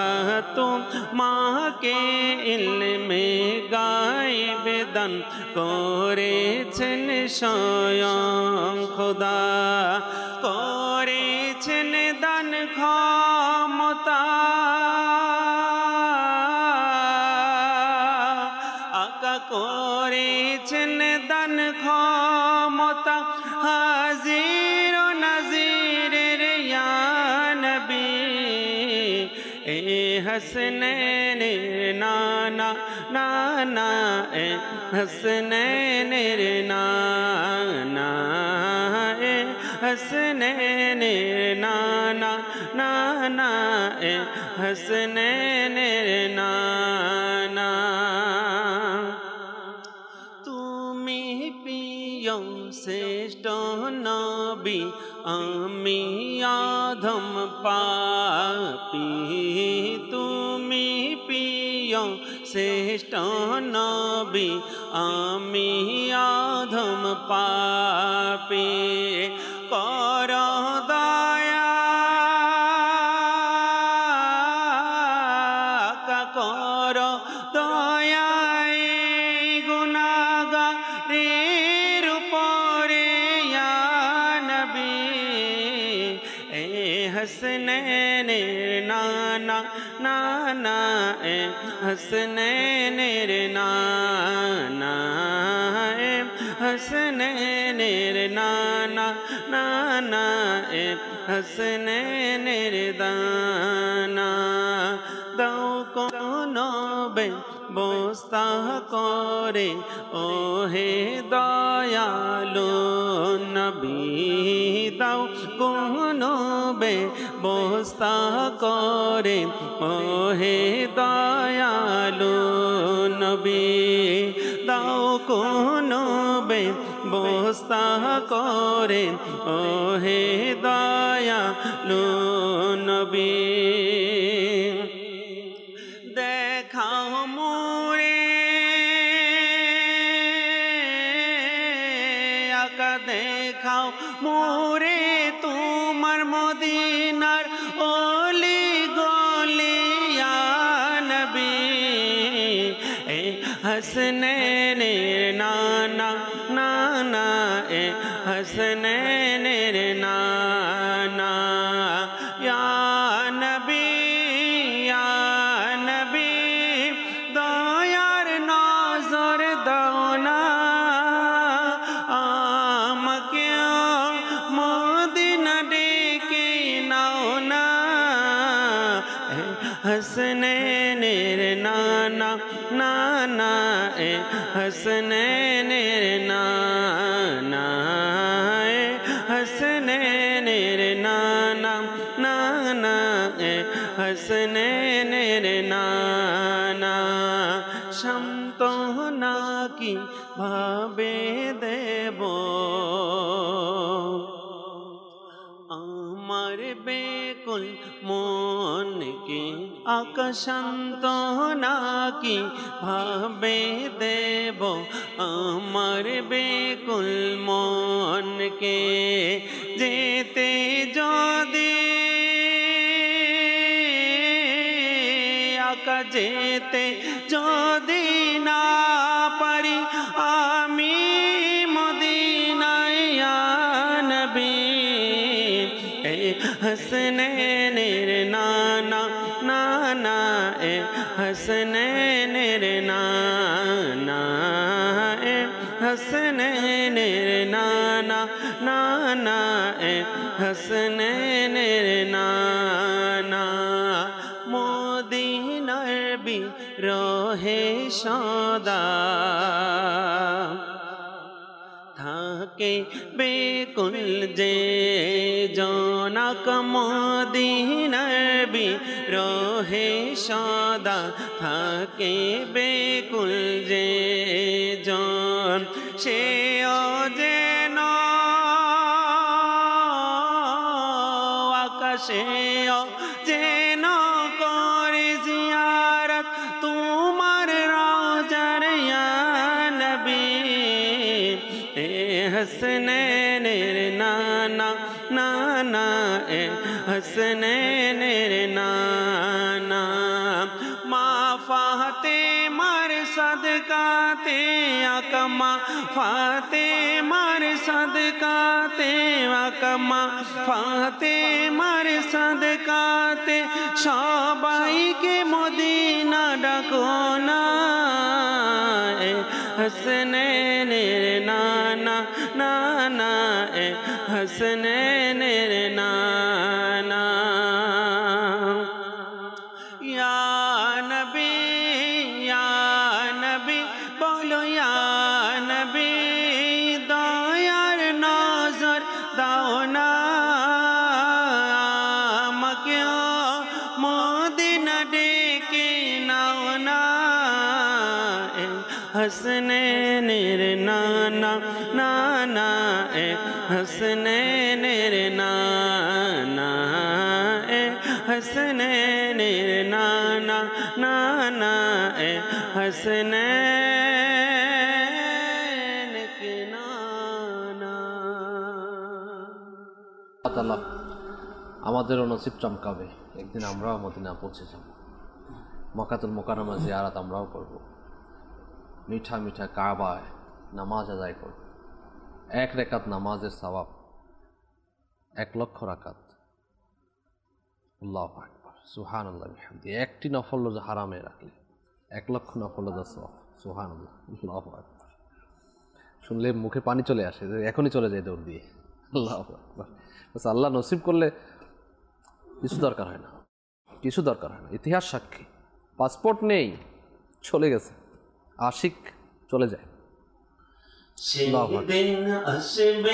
তোমাকে ইলমে গায়েব দান করেছেন স্বয়ং খোদা, করেছেন দান ক্ষমতা আকা করেছেন দান ক্ষমতা হাজির ও নাজিরের ইয়া নবী এ হসনैन নানা নানা এ हसनैन नाना ए हसनैन नाना नाना ए हसनैन नाना তুমি প্রিয় শ্রেষ্ঠ নবী আমি আধম পাপী, তুমি প্রিয় শ্রেষ্ঠ নবী আমি আধম পাপী, কর দয়া কর দয়ায় গুনাহগারের উপরে ইয়া নবী এ हसनैन नाना नाना ए हसनैन नाना ए हसनैन नाना नाना ए हसनैन दाना दाओ कोनो बे বস্তা করে ও হে দয়ালু নবী, দাও কোনো বস্তা করে ও হে দয়ালু নবী, দাও কোনো বস্তা করে ও হে দয়ালু নবী, দেখাও মোরে আকা দেখাও মোরে তোমার মদিনার অলি গলি ইয়া নবী এ हसनैन नाना नाना ए हसनैन नाना या नबी দয়ার নজর দাও না আমাকে মদিনা ডেকে নাও না हसनैन नाना नाना ए हसनैन नाना ए हसनैन नाना नाना ए हसनैन नाना शाন্ত নাকি ভাবে দেব আমার বেকুল মনকে আকাশান্ত নাকি ভাবে দেব আমার বেকুল মনকে যেতে যদি আকা যেতে যদি না পারি আমি মদিনায় ইয়া নবী हसनैनेर नाना नाना ए हसनैनेर नाना ए हसनैनेर नाना नाना ए हसनैनेर नाना मदीनार बिरहे सदा থাকে বেকুল যে জনক মদিনার বিরহে সদা থাকে বেকুল যে জন সে যেন আকাশে যেন করে জিয়ারত তোমার রওজার ইয়া নবী हसनैनेर नाना नाना ए हसनैनेर नाना माँ फाते मार सदकाते आकमा फाते मार सदकाते आकमा फाते मार सदकाते सबाइके मदीना डाको ना हसनैनेर नाना नाना ए हसनैनेर नाना या नबी बोलो या नबी दयार नजर दाओ ना আমাকে মদিনা ডেকে নাও না हसनैनेर नाना नाना ए हसनैनेर नाना ए हसनैनेर नाना नाना ए हसनैन के नाना আল্লাহ আমাদেরও নসিব চমকাবে একদিন আমরাও মদিনা পৌঁছে যাব মক্কাতুল মুকাররমা জিয়ারত আমরাও করব মিঠা মিঠা কাবায় নামাজ আদায় করব এক রাকাত নামাজের সওয়াব 1,00,000 রাকাত আল্লাহু আকবার সুবহানাল্লাহ বিহামদি একটি নফল রোজা হারামে রাখলে 1,00,000 নফল রোজা সওয়াব সুবহানাল্লাহ আল্লাহু আকবার শুনলে মুখে পানি চলে আসে এখনই চলে যায় দৌড় দিয়ে আল্লাহু আকবার বাস আল্লাহ নসিব করলে কিছু দরকার হয় না ইতিহাস সাক্ষী পাসপোর্ট নেই চলে গেছে আশিক চলে যায় সেদিন আসবে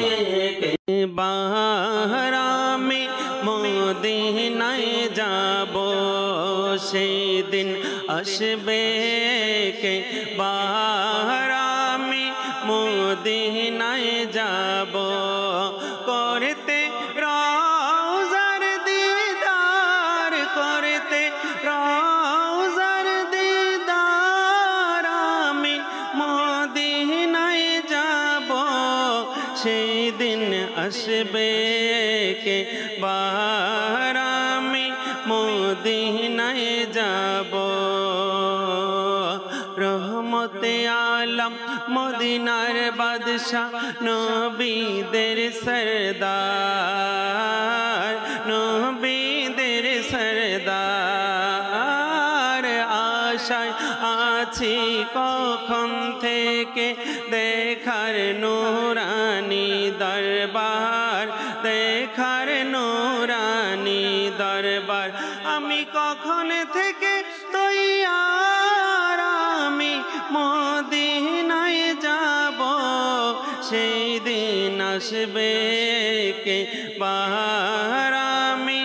বাহারামে মদিনায় যাব সেদিন আসবে কে বাহারামে মদিনায় যাব করতে রওজার দিদার করতে রওজার দিদার আমি মদিনায় যাব সেই দিন আসবে কে বাহারামে মদিনায় যাব রহমতে আলম মদিনার বাদশাহ নবীদের সরদার নবীদের সরদার আশায় আছি কখন থেকে দেখার নূরানি দরবার দেখার নূরানি দরবার আমি কখন থেকে তৈয়ার আমি মদিনায় যাব সেই দিন আসবে কে বাহার আমি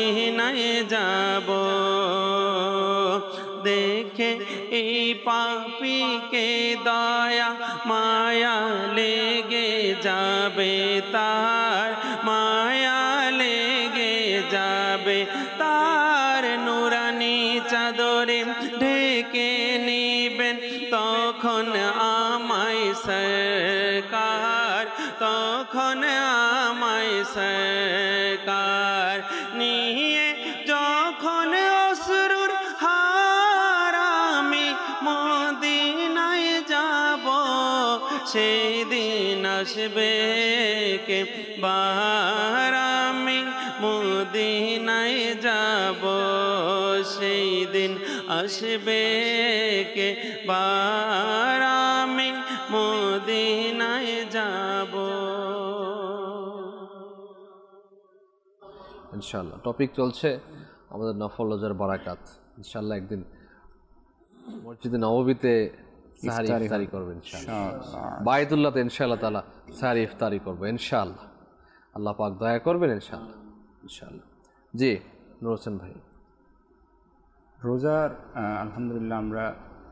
মদিনায় যাব দেখে এই পাপ পাপীকে দয়া মায়া লেগে যাবে তার, মায়া লেগে যাবে তার, নুরানি চাদরে ঢেকে নিবেন তখন আমায় সরকার, তখন আমায় সরকার নিয়ে যখন অশ্রুর হার আমি মদিনায় যাব, সেই দিন আসবে কে বার আমি মদিনায় যাব, সেই দিন আসবে কে বার আমি মদিনায় যাব। ইনশাআল্লাহ টপিক চলছে আমাদের নফল রোজার বারাকাত। ইনশাআল্লাহ একদিন মসজিদে নববীতে সাহারি ইফতারি করবে ইনশাআল্লাহ, বাইতুল্লাহতে ইনশাআল্লাহ তাআলা সাহারি ইফতারি করবে ইনশাআল্লাহ, আল্লাহ পাক দয়া করবেন ইনশাআল্লাহ ইনশাআল্লাহ। জি নূর হোসেন ভাই, রোজার আলহামদুলিল্লাহ আমরা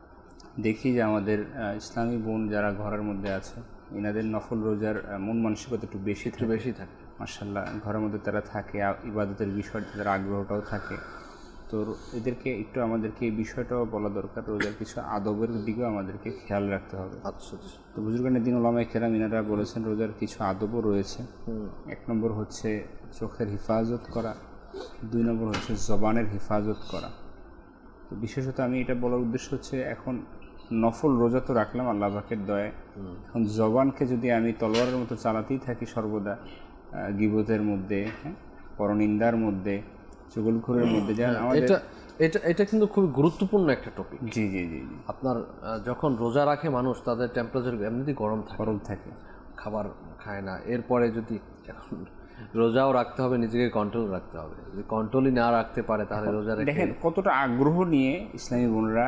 দেখি যে আমাদের ইসলামী বোন যারা ঘরের মধ্যে আছে এনাদের নফল রোজার মন মানসিকতা একটু বেশি থাকে মাশাআল্লাহ, ঘরের মধ্যে তারা থাকে, ইবাদতের বিষয়টা তাদের আগ্রহটাও থাকে। তো এদেরকে একটু আমাদেরকে এই বিষয়টাও বলা দরকার, রোজার কিছু আদবের দিকেও আমাদেরকে খেয়াল রাখতে হবে। আচ্ছা, তো বুজুর্গানের দিন ওলামায়ে কেরাম ইনারা বলেছেন রোজার কিছু আদবও রয়েছে। 1 নম্বর হচ্ছে চোখের হেফাজত করা, 2 নম্বর হচ্ছে জবানের হেফাজত করা। তো বিশেষত আমি এটা বলার উদ্দেশ্য হচ্ছে এখন নফল রোজা তো রাখলাম আল্লাহ পাকের দয়ায়, এখন জবানকে যদি আমি তলোয়ারের মতো চালাতেই থাকি সর্বদা, গীবতের মধ্যে, পরনিন্দার মধ্যে, চুগলখোরের মধ্যে, যা আমাদের এটা কিন্তু খুব গুরুত্বপূর্ণ একটা টপিক। জি জি জি জি আপনার যখন রোজা রাখে মানুষ তাদের টেম্পারেচার এমনিতেই গরম থাকে, খাবার খায় না, এরপরে যদি এখন রোজাও রাখতে হবে নিজেকে কন্ট্রোল রাখতে হবে, যদি কন্ট্রোলই না রাখতে পারে তাহলে রোজা দেখেন কতটা আগ্রহ নিয়ে ইসলামী বোনরা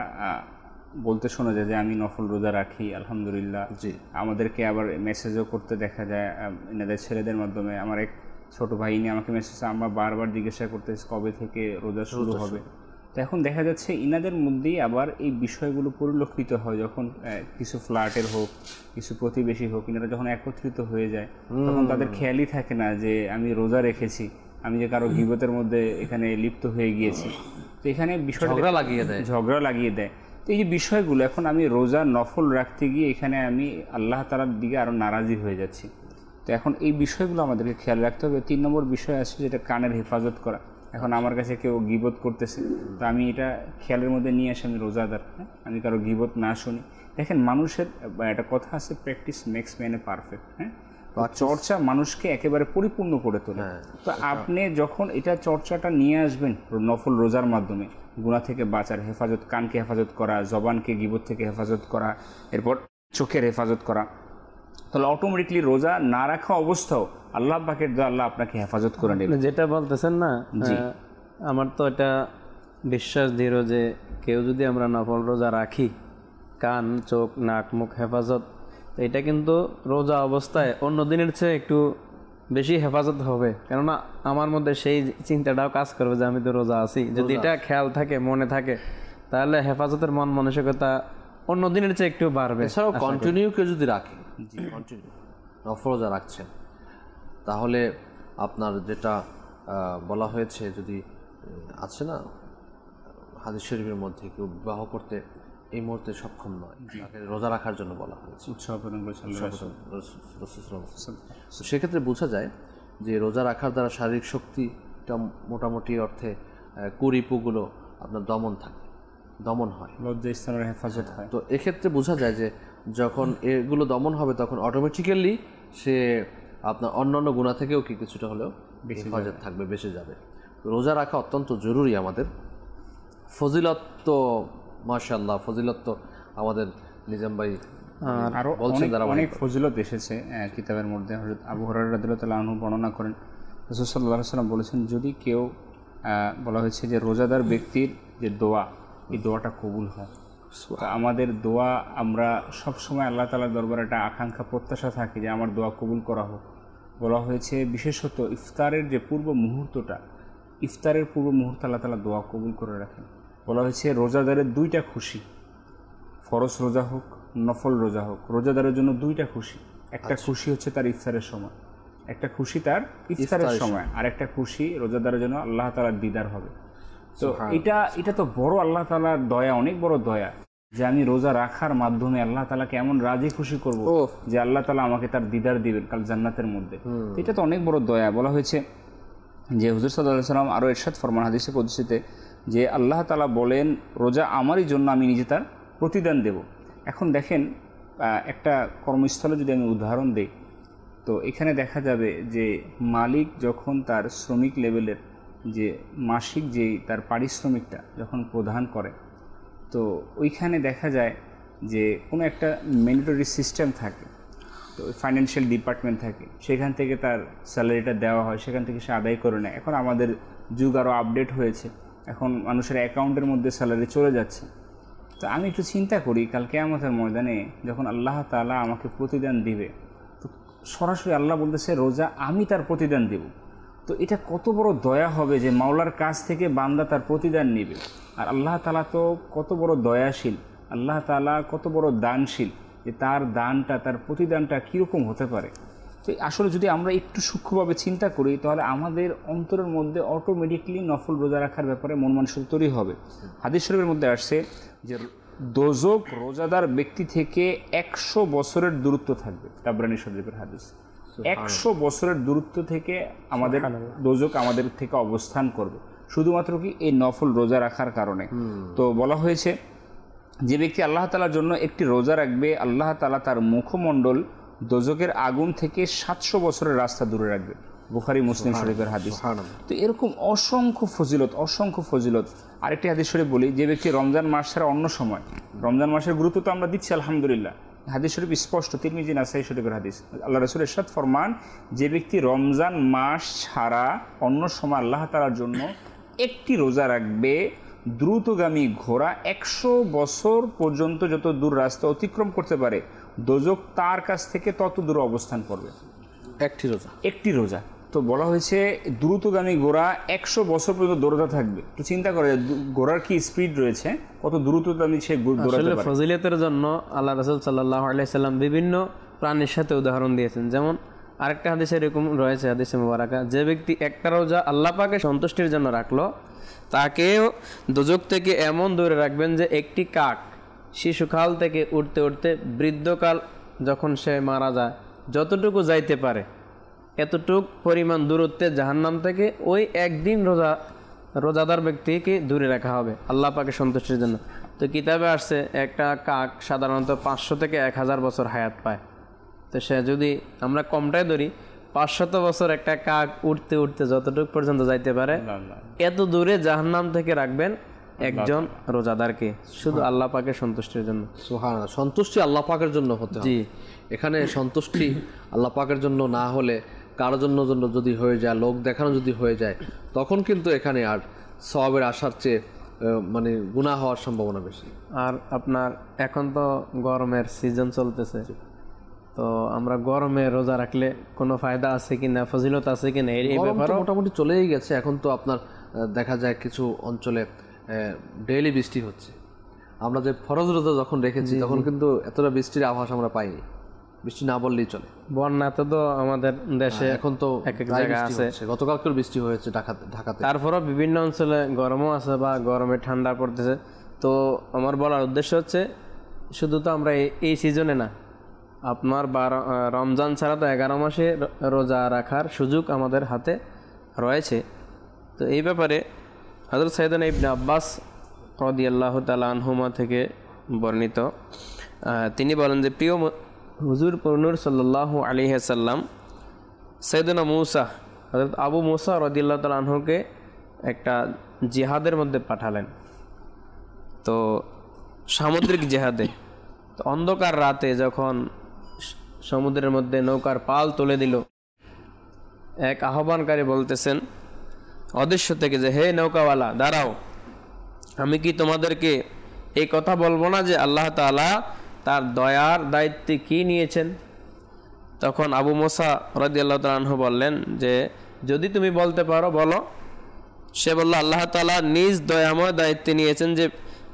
বলতে শোনা যায় যে আমি নফল রোজা রাখি আলহামদুলিল্লাহ। জি, আমাদেরকে আবার মেসেজও করতে দেখা যায় এনাদের ছেলেদের মাধ্যমে। আমার এক ছোট ভাই নিয়ে আমাকে মেসেজ, আমরা বারবার জিজ্ঞাসা করতেছি কবে থেকে রোজা শুরু হবে। তো এখন দেখা যাচ্ছে ইনাদের মধ্যেই আবার এই বিষয়গুলো পরিলক্ষিত হয়, যখন কিছু ফ্ল্যাটের হোক, কিছু প্রতিবেশী হোক, ইনারা যখন একত্রিত হয়ে যায় তখন তাদের খেয়ালই থাকে না যে আমি রোজা রেখেছি, আমি যে কারো গীবতের মধ্যে এখানে লিপ্ত হয়ে গিয়েছি। তো এখানে বিষয় ঝগড়া লাগিয়ে দেয়। তো এই যে বিষয়গুলো, এখন আমি রোজা নফল রাখতে গিয়ে এখানে আমি আল্লাহ তাআলার দিকে আরও নারাজি হয়ে যাচ্ছি। তো এখন এই বিষয়গুলো আমাদেরকে খেয়াল রাখতে হবে। 3 নম্বর বিষয় আছে যেটা কানের হেফাজত করা। এখন আমার কাছে কেউ গীবত করতেছে, তো আমি এটা খেয়ালের মধ্যে নিয়ে আসি আমি রোজাদার, আমি কারো গীবত না শুনি। দেখেন মানুষের একটা কথা আছে, practice makes man a perfect. চর্চা মানুষকে একেবারে পরিপূর্ণ করে তোলে। তো আপনি যখন এটা চর্চাটা নিয়ে আসবেন নফল রোজার মাধ্যমে, গুনাহ থেকে বাঁচার হেফাজত, কানকে হেফাজত করা, জবানকে গীবত থেকে হেফাজত করা, এরপর চোখের হেফাজত করা, তাহলে অটোমেটিকলি রোজা না রাখা অবস্থাও আল্লাহ পাকের দোয়া আল্লাহ আপনাকে হেফাজত করে নেবেন। যেটা বলতেছেন না, আমার তো এটা বিশ্বাস দৃঢ় যে কেউ যদি আমরা নফল রোজা রাখি, কান, চোখ, নাক, মুখ হেফাজত, এটা কিন্তু রোজা অবস্থায় অন্য দিনের চেয়ে একটু বেশি হেফাজত হবে। কেননা আমার মধ্যে সেই চিন্তাটাও কাজ করবে যে আমি তো রোজা আছি। যদি এটা খেয়াল থাকে, মনে থাকে, তাহলে হেফাজতের মন মানসিকতা অন্য দিনের চেয়ে একটু বাড়বে। এছাড়াও কন্টিনিউ কেউ যদি রাখে, কন্টিনিউ নফল রোজা রাখছেন, তাহলে আপনার যেটা বলা হয়েছে, যদি আছে না হাদিস শরীফের মধ্যে কেউ বিবাহ করতে এই মুহূর্তে সক্ষম নয়, তাকে রোজা রাখার জন্য বলা হয়েছে, সেক্ষেত্রে বোঝা যায় যে রোজা রাখার দ্বারা শারীরিক শক্তিটা মোটামুটি অর্থে কুরিপুগুলো আপনার দমন হয়, লজ্জাস্থানের হেফাজত হয়। তো এক্ষেত্রে বোঝা যায় যে যখন এগুলো দমন হবে তখন অটোমেটিক্যালি সে আপনার অন্যান্য গুণা থেকেও কিছুটা হলেও হেফাজত থাকবে, বেঁচে যাবে। রোজা রাখা অত্যন্ত জরুরি আমাদের। ফজিলত তো মাশাআল্লাহ, ফজিলত তো আমাদের নিজাম ভাই আরও অনেক ফজিলত এসেছে কিতাবের মধ্যে। হযরত আবু হুরায়রা রাদিয়াল্লাহু তাআলা আনহু বর্ণনা করেন, রাসূল সাল্লাল্লাহু আলাইহি ওয়াসাল্লাম বলেছেন, যদি কেউ বলা হয়েছে যে রোজাদার ব্যক্তির যে দোয়া, এই দোয়াটা কবুল হয়। আমাদের দোয়া আমরা সবসময় আল্লাহ তাআলার দরবারে একটা আকাঙ্ক্ষা, প্রত্যাশা থাকে যে আমার দোয়া কবুল করা হোক। বলা হয়েছে বিশেষত ইফতারের যে পূর্ব মুহূর্তটা, ইফতারের পূর্ব মুহূর্তে আল্লাহ তাআলা দোয়া কবুল করে রাখেন। বলা হয়েছে রোজাদারের 2টা খুশি, ফরজ রোজা হোক নফল রোজা হোক, রোজাদারের জন্য দুইটা খুশি। একটা খুশি হচ্ছে তার ইফতারের সময়, একটা খুশি তার ইফতারের সময়, আর একটা খুশি রোজাদারের জন্য আল্লাহ তাআলার দিদার হবে। তো এটা তো বড় আল্লাহ তাআলার দয়া, অনেক বড় দয়া, যে আমি রোজা রাখার মাধ্যমে আল্লাহ তাআলাকে এমন রাজি খুশি করব যে আল্লাহ তাআলা আমাকে তার দিদার দিবেন কাল জান্নাতের মধ্যে। এটা তো অনেক বড় দয়া। বলা হয়েছে যে হুজুর সাল্লাল্লাহু আলাইহি ওয়াসাল্লাম আরও ইরশাদ ফরমান হাদিসে কুদসিতে যে আল্লাহ তাআলা বলেন রোজা আমারই জন্য, আমি নিজে তার প্রতিদান দেব। এখন দেখেন একটা কর্মস্থলে যদি আমি উদাহরণ দিই, তো এখানে দেখা যাবে যে মালিক যখন তার শ্রমিক লেভেলের যে মাসিক যেই তার পারিশ্রমিকটা যখন প্রদান করে, তো ওইখানে দেখা যায় যে কোনো একটা ম্যান্ডেটরি সিস্টেম থাকে, তো ফাইন্যান্সিয়াল ডিপার্টমেন্ট থাকে, সেখান থেকে তার স্যালারিটা দেওয়া হয়, সেখান থেকে সে আদায় করে নেয়। এখন আমাদের যুগ আরও আপডেট হয়েছে, এখন মানুষের অ্যাকাউন্টের মধ্যে স্যালারি চলে যাচ্ছে। তো আমি একটু চিন্তা করি কাল কিয়ামতের ময়দানে যখন আল্লাহ তাআলা আমাকে প্রতিদান দিবে, তো সরাসরি আল্লাহ বলতেছে রোজা আমি তার প্রতিদান দেব। তো এটা কত বড় দয়া হবে যে মাওলার কাছ থেকে বান্দা তার প্রতিদান নেবে। আর আল্লাহ তাআলা তো কত বড় দয়াশীল, আল্লাহ তাআলা কত বড় দানশীল, যে তার দানটা তার প্রতিদানটা কীরকম হতে পারে। তো আসলে যদি আমরা একটু সূক্ষ্মভাবে চিন্তা করি তাহলে আমাদের অন্তরের মধ্যে অটোমেটিকলি নফল রোজা রাখার ব্যাপারে মন মানসিকতা তৈরি হবে। হাদিস শরীফের মধ্যে আসছে যে দোজক রোজাদার ব্যক্তি থেকে 100 বছরের দূরত্ব থাকবে। তাবরানী শরীফের হাদিস, 100 বছরের দূরত্ব থেকে আমাদের দোজক আমাদের থেকে অবস্থান করবে, শুধুমাত্র কি এই নফল রোজা রাখার কারণে। তো বলা হয়েছে যে ব্যক্তি আল্লাহ তাআলার জন্য একটি রোজা রাখবে, আল্লাহ তাআলা তার মুখমণ্ডল দোজকের আগুন থেকে 700 বছরের রাস্তা দূরে রাখবে। বুখারী মুসলিম শরীফের হাদিস। তো এরকম অসংখ্য ফজিলত। আরেকটি হাদিস শরীফ বলি, যে ব্যক্তি রমজান মাস ছাড়া অন্য সময়, রমজান মাসের গুরুত্ব তো আমরা দিচ্ছি আলহামদুলিল্লাহ, হাদিস শরীফ স্পষ্ট, তিরমিজি নাসাই শরীফের হাদিস। আল্লাহ রাসূল ইরশাদ ফরমান, যে ব্যক্তি রমজান মাস ছাড়া অন্য সময় আল্লাহ তাআলার জন্য একটি রোজা রাখবে, দ্রুতগামী ঘোড়া 100 বছর পর্যন্ত যত দূর রাস্তা অতিক্রম করতে পারে, দোজক তার কাছ থেকে তত দূর অবস্থান করবে। একটি রোজা। তো বলা হয়েছে দ্রুতগামী ঘোড়া 100 বছর পর্যন্ত দৌড়াতে থাকবে। তো চিন্তা করে ঘোড়ার কি স্পিড রয়েছে, কত দ্রুতগামী সে দৌড়াতে পারে। ফজিলতের জন্য আল্লাহ রাসূল সাল্লাল্লাহু আলাইহি সাল্লাম বিভিন্ন প্রাণীর সাথে উদাহরণ দিয়েছেন। যেমন আরেকটা হাদিসে এরকম রয়েছে, হাদিসে মুবারাকা, যে ব্যক্তি একটা রোজা আল্লাহ পাকের সন্তুষ্টির জন্য রাখলো, তাকেও দোজক থেকে এমন দূরে রাখবেন যে একটি কাক শিশুকাল থেকে উঠতে উঠতে বৃদ্ধকাল যখন সে মারা যায়, যতটুকু যাইতে পারে এতটুক পরিমাণ দূরত্বে জাহান্নাম থেকে ওই একদিন রোজাদার ব্যক্তিকে দূরে রাখা হবে আল্লাহ পাকের সন্তুষ্টির জন্য। তো কিতাবে আসছে একটা কাক সাধারণত 500 থেকে 1000 বছর হায়াত পায়। তো সে যদি আমরা কমটাই ধরি, 500 বছর একটা কাক উঠতে উঠতে যতটুকু পর্যন্ত যাইতে পারে, এত দূরে জাহান্নাম থেকে রাখবেন একজন রোজাদারকে, শুধু আল্লাহ পাকের সন্তুষ্টির জন্য। সুবহানাল্লাহ, সন্তুষ্টি আল্লাহ পাকের জন্য হতে হবে। এখানে সন্তুষ্টি আল্লাহ পাকের জন্য না হলে কারোর জন্য যদি হয়ে যায়, লোক দেখানো যদি হয়ে যায়, তখন কিন্তু এখানে আর সওয়াবের আশার চেয়ে মানে গুনাহ হওয়ার সম্ভাবনা বেশি। আর আপনার এখন তো গরমের সিজন চলতেছে, তো আমরা গরমে রোজা রাখলে কোনো ফায়দা আছে কিনা, ফজিলত আছে কিনা, এই ব্যাপারে মোটামুটি চলেই গেছে। এখন তো আপনার দেখা যায় কিছু অঞ্চলে ডেইলি বৃষ্টি হচ্ছে। আমরা যে ফরজ রোজা যখন রেখেছি তখন কিন্তু এতটা বৃষ্টির আভাস আমরা পাইনি, বৃষ্টি না বললেই চলে। বন্যা তো আমাদের দেশে এখন তো এক এক জায়গায় আছে, গতকালকেও বৃষ্টি হয়েছে ঢাকাতে। তারপরও বিভিন্ন অঞ্চলে গরমও আছে বা গরমে ঠান্ডা পড়তেছে। তো আমার বলার উদ্দেশ্য হচ্ছে শুধু তো আমরা এই সিজনে না, আপনার রমজান ছাড়া তো 11 মাসে রোজা রাখার সুযোগ আমাদের হাতে রয়েছে। তো এই ব্যাপারে হযরত সাইয়েদনা ইবনে আব্বাস রাদিয়াল্লাহু তাআলা আনহুমা থেকে বর্ণিত, তিনি বলেন যে প্রিয় হুজুর নূর সাল্লাল্লাহু আলাইহি ওয়াসাল্লাম সাইয়েদনা মূসা, হযরত আবু মূসা রাদিয়াল্লাহু তাআলা আনহুকে একটা জিহাদের মধ্যে পাঠালেন। তো সামুদ্রিক জিহাদে, তো অন্ধকার রাতে যখন সমুদ্রের মধ্যে নৌকার পাল তুলে দিল, এক আহ্বানকারী বলতেছেন অদৃশ্য থেকে যে, হে নৌকাওয়ালা দাঁড়াও, আমি কি তোমাদেরকে এই কথা বলবো না যে আল্লাহ তাআলা তার দয়ার দায়িত্বে কি নিয়েছেন? তখন আবু মুসা রাদিয়াল্লাহু তাআলা আনহু বললেন যে যদি তুমি বলতে পারো বলো। সে বলল, আল্লাহ তাআলা নিজ দয়াময় দায়িত্বে নিয়েছেন যে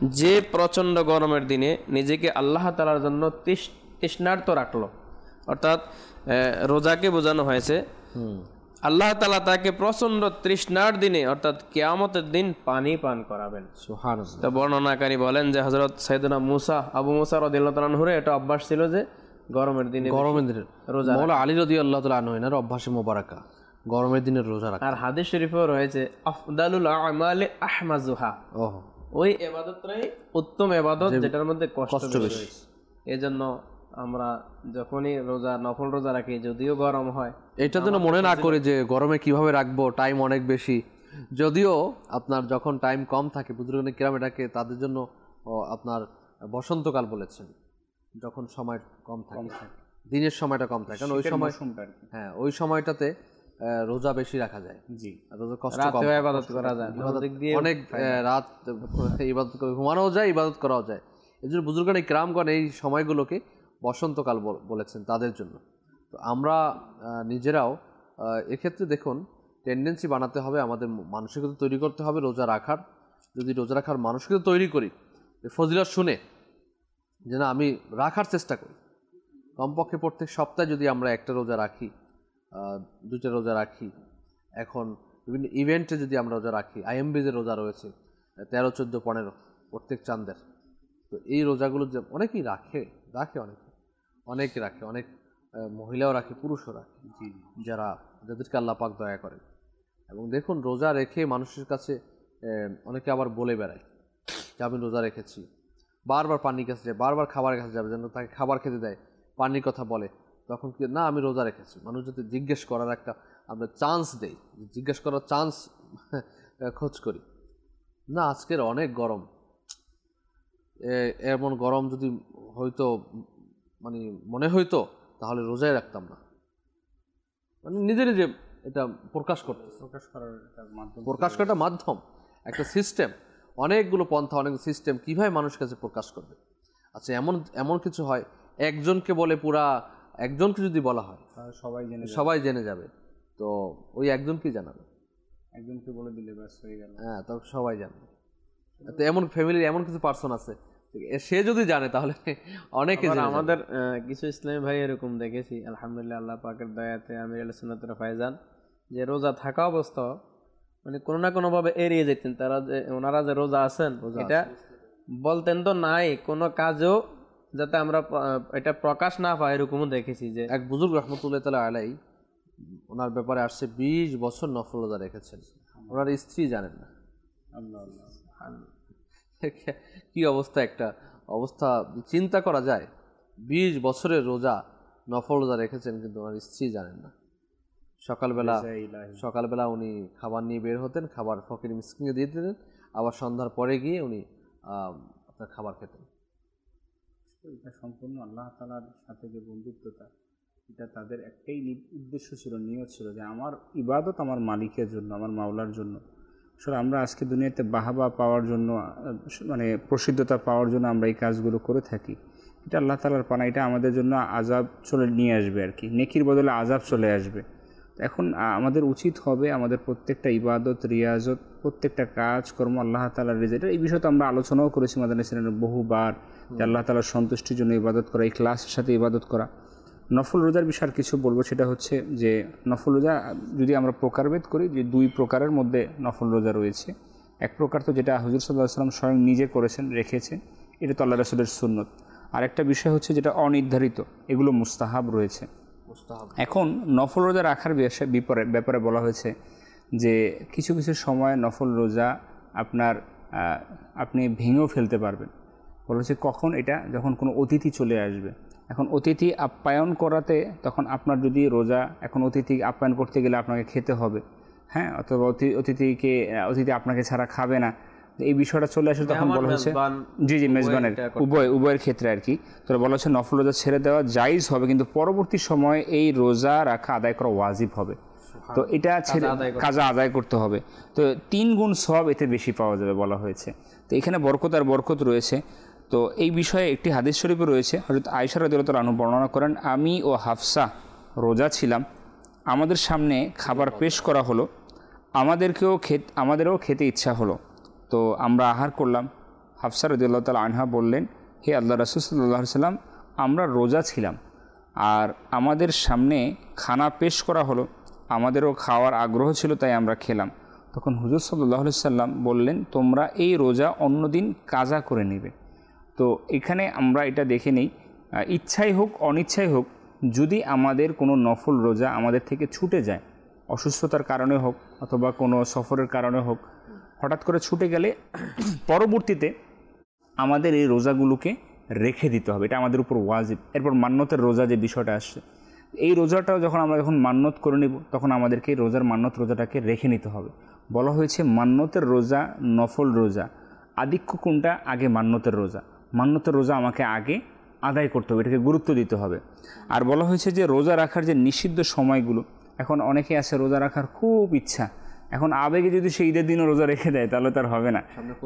যে প্রচণ্ড গরমের দিনে নিজেকে আল্লাহ তাআলার জন্য তৃষ্ণার্ত রাখলো, অর্থাৎ রোজাকে বোঝানো হয়েছে আল্লাহ তাআলা তাকে প্রচণ্ড তৃষ্ণার দিনে অর্থাৎ কিয়ামতের দিন পানি পান করাবেন। সুবহানাল্লাহ। তো বর্ণনাকারী বলেন যে হযরত সাইয়েদনা মুসা, আবু মুসা রাদিয়াল্লাহু তাআলা আনহুর এটা অভ্যাস ছিল যে গরমের দিনে রোজা। মাওলানা আলী রাদিয়াল্লাহু তাআলা আনহু এর অভ্যাসে মোবারকা গরমের দিনে রোজা রাখা। আর হাদিস শরীফেও রয়েছে আফদালুল আমালি আহমাজুহা, ওই ইবাদতটাই উত্তম ইবাদত যেটার মধ্যে কষ্ট বেশি। এজন্য আমরা যখনই রোজা নফল রোজা রাখি, যদিও গরম হয়, এটা যেন মনে না করি যে গরমে কিভাবে রাখবো, টাইম অনেক বেশি। যদিও আপনার যখন টাইম কম থাকে, বুজুর্গানে কিরাম এটাকে তাদের জন্য আপনার বসন্তকাল বলেছেন, যখন সময় কম থাকে, দিনের সময়টা কম থাকে, কারণ ওই সময় হ্যাঁ ওই সময়টাতে রোজা বেশি রাখা যায়। জি, রোজা কষ্ট কম, ইবাদত করা যায়, অনেক রাত ইবাদত করে ঘুমানোও যায়, ইবাদত করাও যায়। এই জন্য বুজুর্গানে কিরামগণ এই সময়গুলোকে বসন্তকাল বলেছেন তাদের জন্য। তো আমরা নিজেরাও এক্ষেত্রে দেখুন টেন্ডেন্সি বানাতে হবে, আমাদের মানসিকতা তৈরি করতে হবে রোজা রাখার। যদি রোজা রাখার মানসিকতা তৈরি করি, ফজিলত শুনে যে না আমি রাখার চেষ্টা করি, কমপক্ষে প্রত্যেক সপ্তাহে যদি আমরা একটা রোজা রাখি, দুইটা রোজা রাখি, এখন বিভিন্ন ইভেন্টে যদি আমরা রোজা রাখি, আইএমবিজের রোজা রয়েছে 13, 14, 15 প্রত্যেক চাঁদের। তো এই রোজাগুলো যে অনেকেই রাখে অনেকে রাখে, অনেক মহিলাও রাখে, পুরুষও রাখে, যাদেরকে আল্লাহ পাক দয়া করেন। এবং দেখুন রোজা রেখে মানুষের কাছে অনেকে আবার বলে বেড়ায় যে আমি রোজা রেখেছি, বারবার পানির কাছে যায়, বারবার খাবারের কাছে যাবে, যেন তাকে খাবার খেতে দেয়, পানির কথা বলে, তখন কি না আমি রোজা রেখেছি। মানুষ যদি জিজ্ঞেস করার একটা আমরা চান্স দেই, জিজ্ঞেস করার চান্স খোঁজ করি, না আজকের অনেক গরম, এমন গরম যদি হয়তো মানে মনে হইতো তাহলে রোজাই রাখতাম না, মানে নিজে নিজে এটা প্রকাশ করার মাধ্যম, একটা সিস্টেম, অনেকগুলো পন্থা, অনেক সিস্টেম কিভাবে মানুষের কাছে প্রকাশ করবে। আচ্ছা এমন কিছু হয় একজনকে বলে পুরা একজনকে যদি বলা হয় সবাই জেনে যাবে, তো ওই একজনকে জানাবে, একজনকে বলে দিলে ব্যাস হয়ে গেল, হ্যাঁ তখন সবাই জানবে। তো এমন ফ্যামিলির এমন কিছু পার্সন আছে সে যদি জানে তাহলে অনেকে। আমাদের কিছু ইসলামী ভাই এরকম দেখেছি, আলহামদুলিল্লাহ আল্লাহ পাকের দয়াতে আমির আল সুন্নাত ফায়জান, যে রোজা থাকা অবস্থা মানে কোনো না কোনো ভাবে এড়িয়ে যেতেন তারা, যে ওনারা যে রোজা আছেন এটা বলতেন তো নাই কোনো কাজও, যাতে আমরা এটা প্রকাশ না পাই, এরকমও দেখেছি। যে এক বুজুর্গ রহমতুল্লাহ তাআলা আলাইহি ওনার ব্যাপারে আসছে 20 বছর নফল রোজা রেখেছেন, ওনার স্ত্রী জানেন না। কি অবস্থা, একটা অবস্থা চিন্তা করা যায়। 20 বছরের রোজা নফল রোজা রেখেছেন, কিন্তু ওনার স্ত্রী জানেন না। সকালবেলা উনি খাবার নিয়ে বের হতেন, খাবার ফকির মিসকিনকে দিয়ে দিতেন, আবার সন্ধ্যার পরে গিয়ে উনি আপনার খাবার খেতেন। এটা সম্পূর্ণ আল্লাহ তাআলার সাথে যে বন্ধুত্বটা, এটা তাদের একটাই উদ্দেশ্য ছিল, নিয়ত ছিল যে আমার ইবাদত আমার মালিকের জন্য, আমার মাওলার জন্য। আসলে আমরা আজকে দুনিয়াতে বাহাবা পাওয়ার জন্য, মানে প্রসিদ্ধতা পাওয়ার জন্য আমরা এই কাজগুলো করে থাকি, এটা আল্লাহ তাআলার পানা, এটা আমাদের জন্য আযাব চলে নিয়ে আসবে আর কি, নেকির বদলে আযাব চলে আসবে। এখন আমাদের উচিত হবে আমাদের প্রত্যেকটা ইবাদত, রিয়াজত, প্রত্যেকটা কাজকর্ম আল্লাহ তাআলার রিজা। এই বিষয়ে তো আমরা আলোচনাও করেছি মাদানী চ্যানেলে বহুবার, যে আল্লাহ তাআলার সন্তুষ্টির জন্য ইবাদত করা, ইখলাসের সাথে ইবাদত করা। নফল রোজার বিষয়ে আর কিছু বলবো, সেটা হচ্ছে যে নফল রোজা যদি আমরা প্রকারভেদ করি, যে 2 প্রকারের মধ্যে নফল রোজা রয়েছে। এক প্রকার তো যেটা হুজুর সাল্লাল্লাহু আলাইহি ওয়াসাল্লাম স্বয়ং নিজে করেছেন, রেখেছেন, এটা তো আল্লাহ রাসূলের সুন্নত। আর একটা বিষয় হচ্ছে যেটা অনির্ধারিত, এগুলো মুস্তাহাব রয়েছে। এখন নফল রোজা রাখার ব্যাপারে বলা হয়েছে যে কিছু কিছু সময় নফল রোজা আপনি ভেঙেও ফেলতে পারবেন। বলা হচ্ছে কখন, এটা যখন কোনো অতিথি চলে আসবে। এখন অতিথি আপ্যায়ন করাতে, তখন আপনার যদি রোজা, এখন অতিথি আপ্যায়ন করতে গেলে আপনাকে খেতে হবে, হ্যাঁ, অথবা অতিথি আপনাকে ছাড়া খাবে না, এই বিষয়টা চলে আসে, তখন বলা হয়েছে জি মেজবানের উভয়ের ক্ষেত্রে আর কি। তো বলা হচ্ছে নফল রোজা ছেড়ে দেওয়া জায়েজ হবে, কিন্তু পরবর্তী সময়ে এই রোজা রাখা আদায় করা ওয়াজিব হবে। তো এটা ছেড়ে কাজা আদায় করতে হবে, তো 3 গুণ সওয়াব এতে বেশি পাওয়া যাবে বলা হয়েছে। তো এখানে বরকত রয়েছে। তো এই বিষয়ে একটি হাদিস শরীফে রয়েছে, হযরত আয়েশা রাদিয়াল্লাহু তাআলা আনহা বর্ণনা করেন, আমি ও হাফসা রোজা ছিলাম, আমাদের সামনে খাবার পেশ করা হলো, আমাদেরও খেতে ইচ্ছা হলো, তো আমরা আহার করলাম। হাফসা রাদিয়াল্লাহু তাআলা আনহা বললেন, হে আল্লাহ রাসূল সাল্লাল্লাহু আলাইহি সাল্লাম, আমরা রোজা ছিলাম আর আমাদের সামনে খানা পেশ করা হলো, আমাদেরও খাওয়ার আগ্রহ ছিল তাই আমরা খেলাম। তখন হুজুর সাল্লাল্লাহু আলাইহি সাল্লাম বললেন, তোমরা এই রোজা অন্যদিন কাজা করে নেবে। তো এখানে আমরা এটা দেখে নিই, ইচ্ছাই হোক অনিচ্ছাই হোক, যদি আমাদের কোনো নফল রোজা আমাদের থেকে ছুটে যায়, অসুস্থতার কারণে হোক অথবা কোনো সফরের কারণে হোক, হঠাৎ করে ছুটে গেলে পরবর্তীতে আমাদের এই রোজাগুলোকে রেখে দিতে হবে, এটা আমাদের উপর ওয়াজিব। এরপর মান্যতের রোজা যে বিষয়টা আসছে, এই রোজাটাও যখন মান্যত করে নেব তখন আমাদেরকে এই রোজার মান্যত রোজাটাকে রেখে নিতে হবে। বলা হয়েছে মান্যতের রোজা, নফল রোজা, আধিক্য কোনটা? আগে মান্যতের রোজা। মান্যতের রোজা আমাকে আগে আদায় করতে হবে, এটাকে গুরুত্ব দিতে হবে। আর বলা হয়েছে যে রোজা রাখার যে নিষিদ্ধ সময়গুলো, এখন অনেকে আছে রোজা রাখার খুব ইচ্ছা, এখন আবেগে যদি সে ঈদের দিনও রোজা রেখে দেয় তাহলে তার হবে না।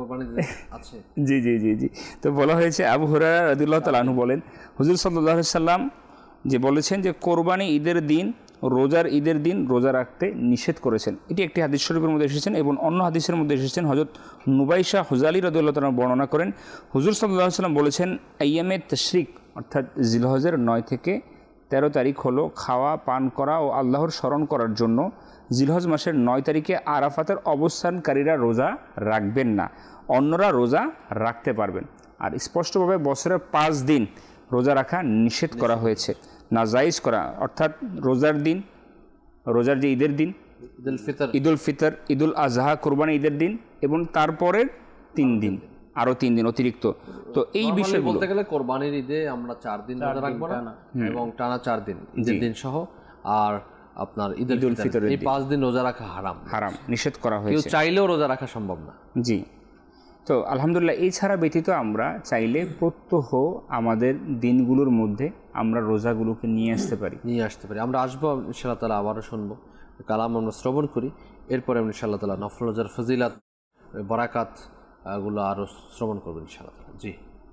জি জি জি জি তো বলা হয়েছে, আবু হুরায়রা রাদিয়াল্লাহু তাআলা আনহু বলেন, হুজুর সাল্লাল্লাহু আলাইহি সাল্লাম যে বলেছেন যে কোরবানি ঈদের দিন, রোজার ঈদের দিন রোজা রাখতে নিষেধ করেছেন। এটি একটি হাদিস শরীফের মধ্যে এসেছেন এবং অন্য হাদিসের মধ্যে এসেছেন। হযরত নুবাইশা হুজালি রাদিয়াল্লাহু তাআলা বর্ণনা করেন, হুজুর সাল্লাল্লাহু আলাইহি সাল্লাম বলেছেন, আইয়ামে তাশরিক অর্থাৎ জিলহজের 9 থেকে 13 তারিখ হলো খাওয়া পান করা ও আল্লাহর স্মরণ করার জন্য। জিলহজ মাসের 9 তারিখে আরাফাতের অবস্থানকারীরা রোজা রাখবেন না, অন্যরা রোজা রাখতে পারবেন। আর স্পষ্টভাবে বছরের 5 দিন রোজা রাখা নিষেধ করা হয়েছে, না জায়েজ করা, অর্থাৎ রোজার দিন, রোজার যে ঈদের দিন, ঈদুল ফিতর, ঈদুল আজহা, কোরবানি ঈদের দিন এবং তারপরের 3 দিন, আরও 3 দিন অতিরিক্ত। তো এই বিষয়ে বলতে গেলে কোরবানির ঈদে আমরা 4 দিন রোজা রাখবো না এবং টানা 4 দিন ঈদের দিন সহ, আর আপনার ঈদুল ফিতর এই 5 দিন রোজা রাখা হারাম, নিষেধ করা হয়েছে। কেউ চাইলেও রোজা রাখা সম্ভব না। জি, তো আলহামদুলিল্লাহ এছাড়া ব্যতীত আমরা চাইলে প্রত্যহ আমাদের দিনগুলোর মধ্যে আমরা রোজাগুলোকে নিয়ে আসতে পারি। আমরা আসবো ইনশাআল্লাহ তাআলা, আবারও শুনবো কালাম, আমরা শ্রবণ করি, এরপরে আমরা ইনশাআল্লাহ তাআলা নফল রোজার ফজিলাত, বারাকাত গুলো আরো শ্রবণ করবো ইনশাআল্লাহ তাআলা। জি।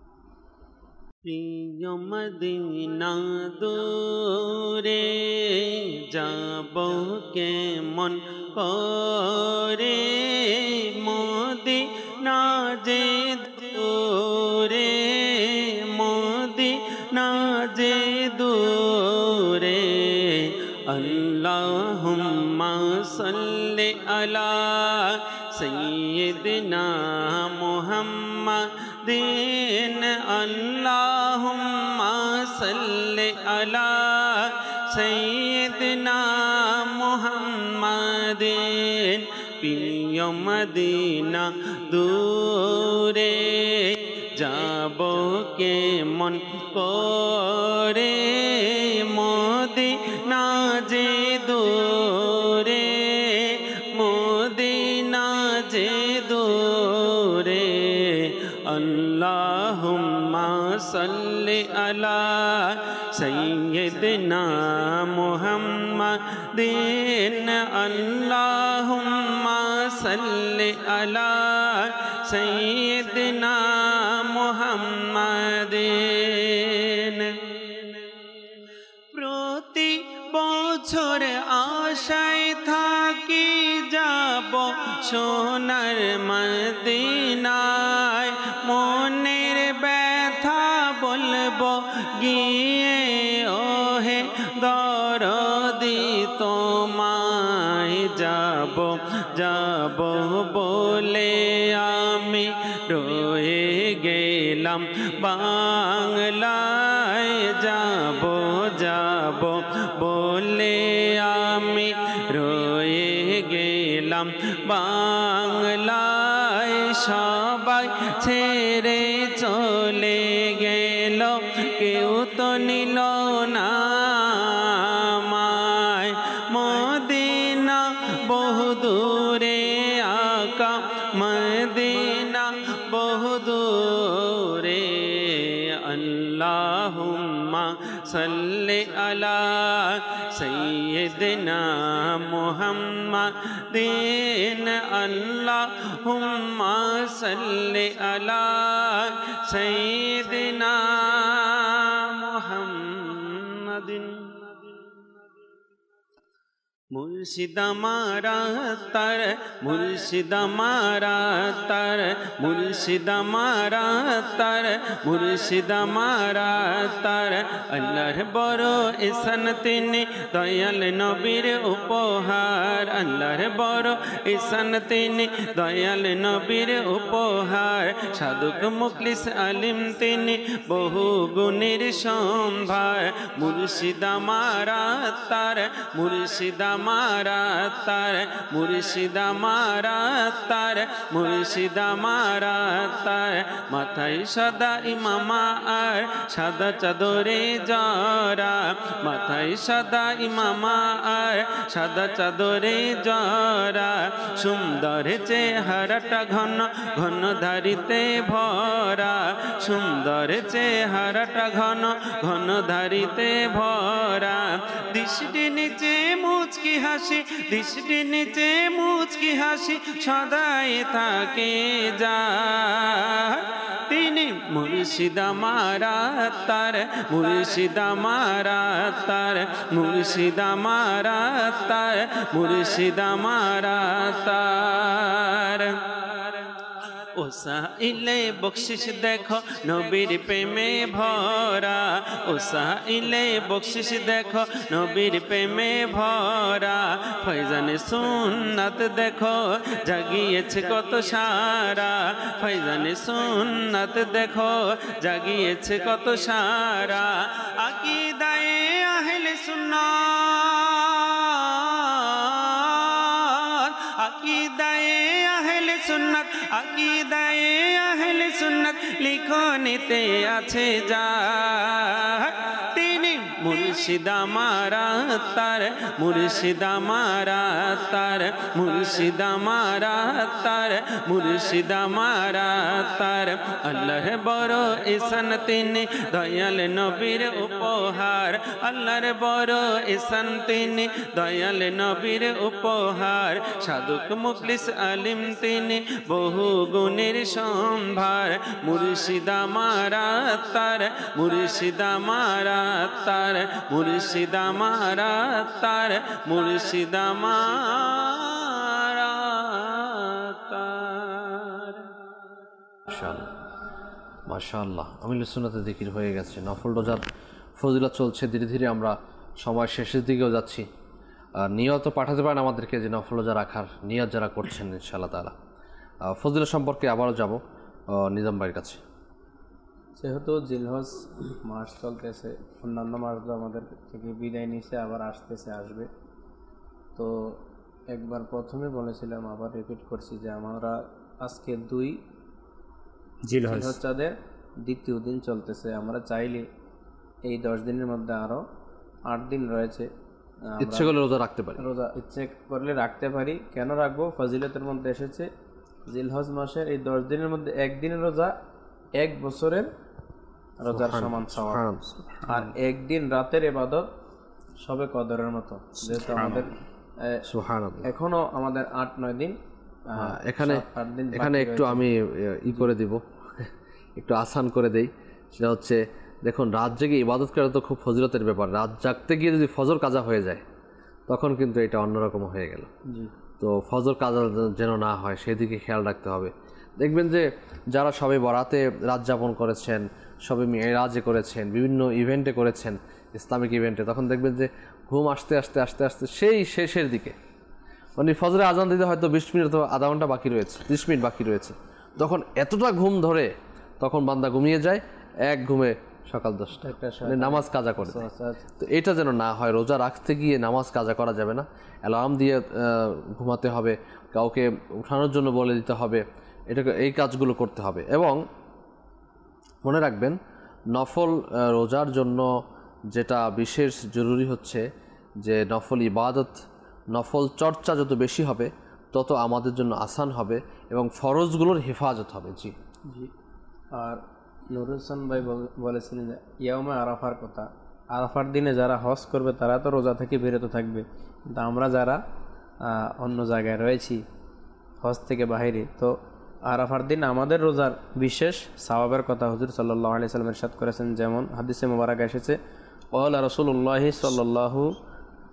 প্রিয় মদিনা দূরে যাব কেমন করে, মদিনা যে দূরে, মদিনা যে দূরে, আল্লাহুম্মা সাল্লি আলা সাইয়্যিদিনা মুহাম্মাদিন, আল্লাহুম্মা সাল্লি আলা সাইয়্যিদিনা মুহাম্মাদিন। প্রিয় মদিনা দূরে যাব কেমন করে, মদিনা যে দূরে, মদিনা যে দূরে, আল্লাহুম্মা সাল্লি আলা সাইয়্যিদিনা মুহাম্মাদিন, আল্লাহুম্মা সাল্লি আলা সাইয়্যিদিনা মুহাম্মাদিন। প্রতি বছর আশায় থাকি যাব সোনার মদিনায়, মনের ব্যথা বলবো গিয়ে ওহে দরদি তোমায়, যাব যাব বলে আমি রয়ে গেলাম বাংলায়, যাব যাব বলে আমি রয়ে গেলাম বাংলায়, সবাই ছেড়ে চলে গেল, কেউ তো নিল না আমায়, মদিনা বহুদূরে আকা, মদিনা বহুদূরে, আল্লাহুম্মা সাল্লি আলা সাইয়্যিদিনা মুহাম্মাদিন, আল্লাহুম্মা সাল্লি আলা সাইয়্যিদিনা মুহাম্মাদিন। মুর্শিদ আমারা তার, মুর্শিদ আমারা তার, মুর্শিদ আমারা তার, মুর্শিদ আমারা তার। আল্লাহর বড় ইহসান তিনি, দয়াল নবীর উপহার। আল্লাহর বড় ইহসান তিনি, দয়াল নবীর উপহার। সাধুক মুখলিস আলিম তিনি, বহু গুণের সম্ভার। মুর্শিদ আমারা তার, মুর্শিদ আমারা তার, মুর্শিদ আমারা তার, মুর্শিদ আমারা তার। মাথায় সাদা ইমামা আর সাদা চাদরে জরা, মাথায় সাদা ইমামা আর সাদা চাদরে জরা। সুন্দর চেহারাটা ঘন ঘন ধারিতে ভরা, সুন্দর চেহারাটা ঘন ঘন ধারিতে ভরা। দৃষ্টি নিচে মুচকি হাসি, দৃষ্টি নিচে মুচকি হাসি সদাই থাকে যা। তিনি মুর্শিদ আমারা তার, মুর্শিদ আমারা তার, মুর্শিদ আমারা তার, মুর্শিদ আমারা তার। ওসাইলে বকশিস দেখো নবীর প্রেমে ভরা, ওসাইলে বকশিস দেখো নবীর প্রেমে ভরা। ফয়জানে সুন্নাত দেখো জাগিয়েছে কত সারা, ফয়জানে সুন্নাত দেখো জাগিয়েছে কত সারা। আকীদায়ে আহলে সুন্নাত, আকীদায়ে আহলে সুন্নাত, আকীদায়ে আহলে সুন্নাত লিখনিতে আছে যা। তিনি মুর্শিদ আমারা তার, মুর্শিদ আমারা তার, মুর্শিদ আমারা তার, মুর্শিদ আমারা তার। আল্লাহর বড় ইহসান তিনি, দয়াল নবীর উপহার। আল্লাহর বড় ইহসান তিনি, দয়াল নবীর উপহার। সাধুক মুখলিস আলিম তিনি, বহু গুণের সম্ভার। মুর্শিদ আমারা তার, মুর্শিদ আমারা তার, মুর্শিদ আমারা তার, মুর্শিদ আমারা তার। মাশাআল্লাহ, আমিলুস সুন্নাতে জিকির হয়ে গেছে। নফল রোজার ফজিলত চলছে, ধীরে ধীরে আমরা সময় শেষের দিকেও যাচ্ছি। নিয়ত পাঠাতে পারেন আমাদেরকে, যে নফল রোজা রাখার নিয়ত যারা করছেন ইনশাআল্লাহ তাআলা। ফজিলত সম্পর্কে আবারও যাব নিজাম ভাইয়ের কাছে। যেহেতু জিলহজ মাস চলতেছে, অন্যান্য মাসগুলো আমাদের থেকে বিদায় নিছে, আবার আসতেছে, আসবে। তো একবার প্রথমে বলেছিলাম, আবার রিপিট করছি, যে আমরা আজকে 2 জিলহজ চাঁদের দ্বিতীয় দিন চলতেছে। আমরা চাইলে এই 10 দিনের মধ্যে আরও 8 দিন রয়েছে, ইচ্ছে করলে রোজা রাখতে পারি, রোজা ইচ্ছে করলে রাখতে পারি। কেন রাখবো? ফজিলতের মধ্যে এসেছে জিলহজ মাসের এই 10 দিনের মধ্যে একদিনের রোজা 1 বছরের রোজার সমান সওয়াব, আর একদিন রাতের ইবাদত সবে কদরের মতো। যেহেতু আমাদের এখনো আমাদের 8-9 দিন, এখানে একটু আমি করে দিব, একটু আসান করে দেই। সেটা হচ্ছে, দেখুন, রাত জেগে ইবাদত করা তো খুব ফজিলতের ব্যাপার। রাত জাগতে গিয়ে যদি ফজর কাজা হয়ে যায়, তখন কিন্তু এটা অন্যরকম হয়ে গেল। তো ফজর কাজা যেন না হয়, সেদিকে খেয়াল রাখতে হবে। দেখবেন যে যারা সবে বরাতে রাত যাপন করেছেন, সবে মেরাজে করেছেন, বিভিন্ন ইভেন্টে করেছেন, ইসলামিক ইভেন্টে, তখন দেখবেন যে ঘুম আসতে আসতে আসতে আসতে সেই শেষের দিকে, মানে ফজরে আজান দিতে হয়তো 20 মিনিট অথবা আধা ঘন্টা বাকি রয়েছে, 30 মিনিট বাকি রয়েছে, তখন এতটা ঘুম ধরে, তখন বান্দা ঘুমিয়ে যায়, এক ঘুমে সকাল 10টা নামাজ কাজা করে। তো এটা যেন না হয়। রোজা রাখতে গিয়ে নামাজ কাজা করা যাবে না, অ্যালার্ম দিয়ে ঘুমাতে হবে, কাউকে উঠানোর জন্য বলে দিতে হবে, এটাকে এই কাজগুলো করতে হবে। এবং মনে রাখবেন, নফল রোজার জন্য যেটা বিশেষ জরুরি হচ্ছে যে নফল ইবাদত, নফল চর্চা যত বেশি হবে, তত আমাদের জন্য আসান হবে এবং ফরজগুলোর হেফাজত হবে। জি জি। আর নুরুল হাসান ভাই বলেছিলেন যে ইয়াউমে আরাফার কথা। আরাফার দিনে যারা হজ করবে তারা তো রোজা থেকে বিরত থাকবে, কিন্তু আমরা যারা অন্য জায়গায় রয়েছি, হজ থেকে বাইরে, তো আরাফার দিন আমাদের রোজার বিশেষ সওয়াবের কথা হুজুর সাল্লাল্লাহু আলাইহি ওয়াসাল্লাম ইরশাদ করেছেন। যেমন হাদিসে মুবারাকা এসেছে, ওয়ালা রাসূলুল্লাহি সাল্লাল্লাহু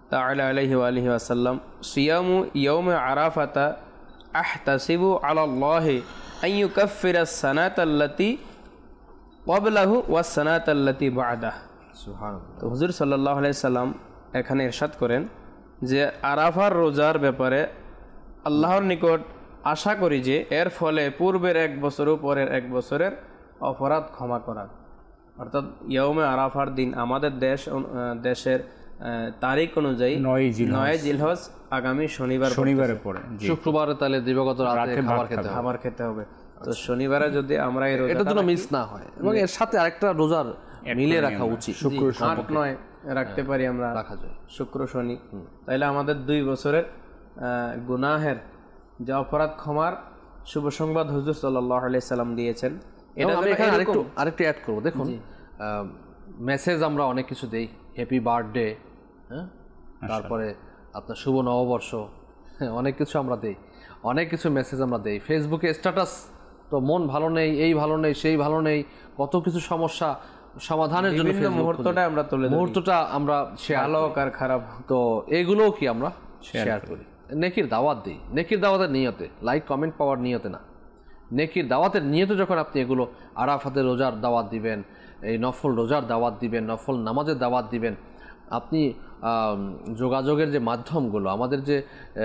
তাআলা আলাইহি ওয়া আলিহি ওয়াসাল্লাম, সিয়ামু ইয়াউমে আরাফাতা আহতাসিবু আলাল্লাহি আন ইউকাফফিরা আস-সানাতাল্লাতী ক্বাবলাহু ওয়াস-সানাতাল্লাতী বা'দাহু। সুবহানাল্লাহ। তো হুজুর সাল্লাল্লাহু আলাইহি সাল্লাম এখানে ইরশাদ করেন যে আরাফার রোজার ব্যাপারে আল্লাহর নিকট আশা করি যে এর ফলে পূর্বের 1 বছর ও পরের 1 বছরের অপরাধ ক্ষমা করা। অর্থাৎ ইয়াউমে আরাফার দিন আমাদের দেশের তারিখ অনুযায়ী 9 জিলহজ আগামী শনিবারে পড়ে, শুক্রবারে তাহলে দিবাগত রাতে খাবার খেতে হবে। তো শনিবারে যদি আমরা এই রোজা এটা যেন মিস না হয় এবং এর সাথে আরেকটা রোজার মিলে রাখা উচিত, শুক্র 8-9 রাখতে পারি আমরা, রাখা যায় শুক্র শনি, তাইলে আমাদের 2 বছরের গুনাহের যে অপরাধ ক্ষমার শুভ সংবাদ হুজুর সাল্লাল্লাহু আলাইহি সাল্লাম দিয়েছেন। এটা আমি এখানে আরেকটু অ্যাড করব। দেখুন, মেসেজ আমরা অনেক কিছু দেই, হ্যাপি বার্থডে, হ্যাঁ, তারপরে আপনার শুভ নববর্ষ, অনেক কিছু আমরা দেই, অনেক কিছু মেসেজ আমরা দেই। ফেসবুকে স্ট্যাটাস তো মন ভালো নেই, এই ভালো নেই, সেই ভালো নেই, কত কিছু সমস্যা সমাধানের জন্য মুহূর্তটা আমরা শেয়ার, ভালো আর খারাপ, তো এগুলোও কি আমরা শেয়ার করি, নেকির দাওয়াত দিই, নেকির দাওয়াতের নিয়তে, লাইক কমেন্ট পাওয়ার নিয়তে না, নেকির দাওয়াতের নিয়তে যখন আপনি এগুলো আরাফাতের রোজার দাওয়াত দিবেন, এই নফল রোজার দাওয়াত দিবেন, নফল নামাজের দাওয়াত দিবেন, আপনি যোগাযোগের যে মাধ্যমগুলো, আমাদের যে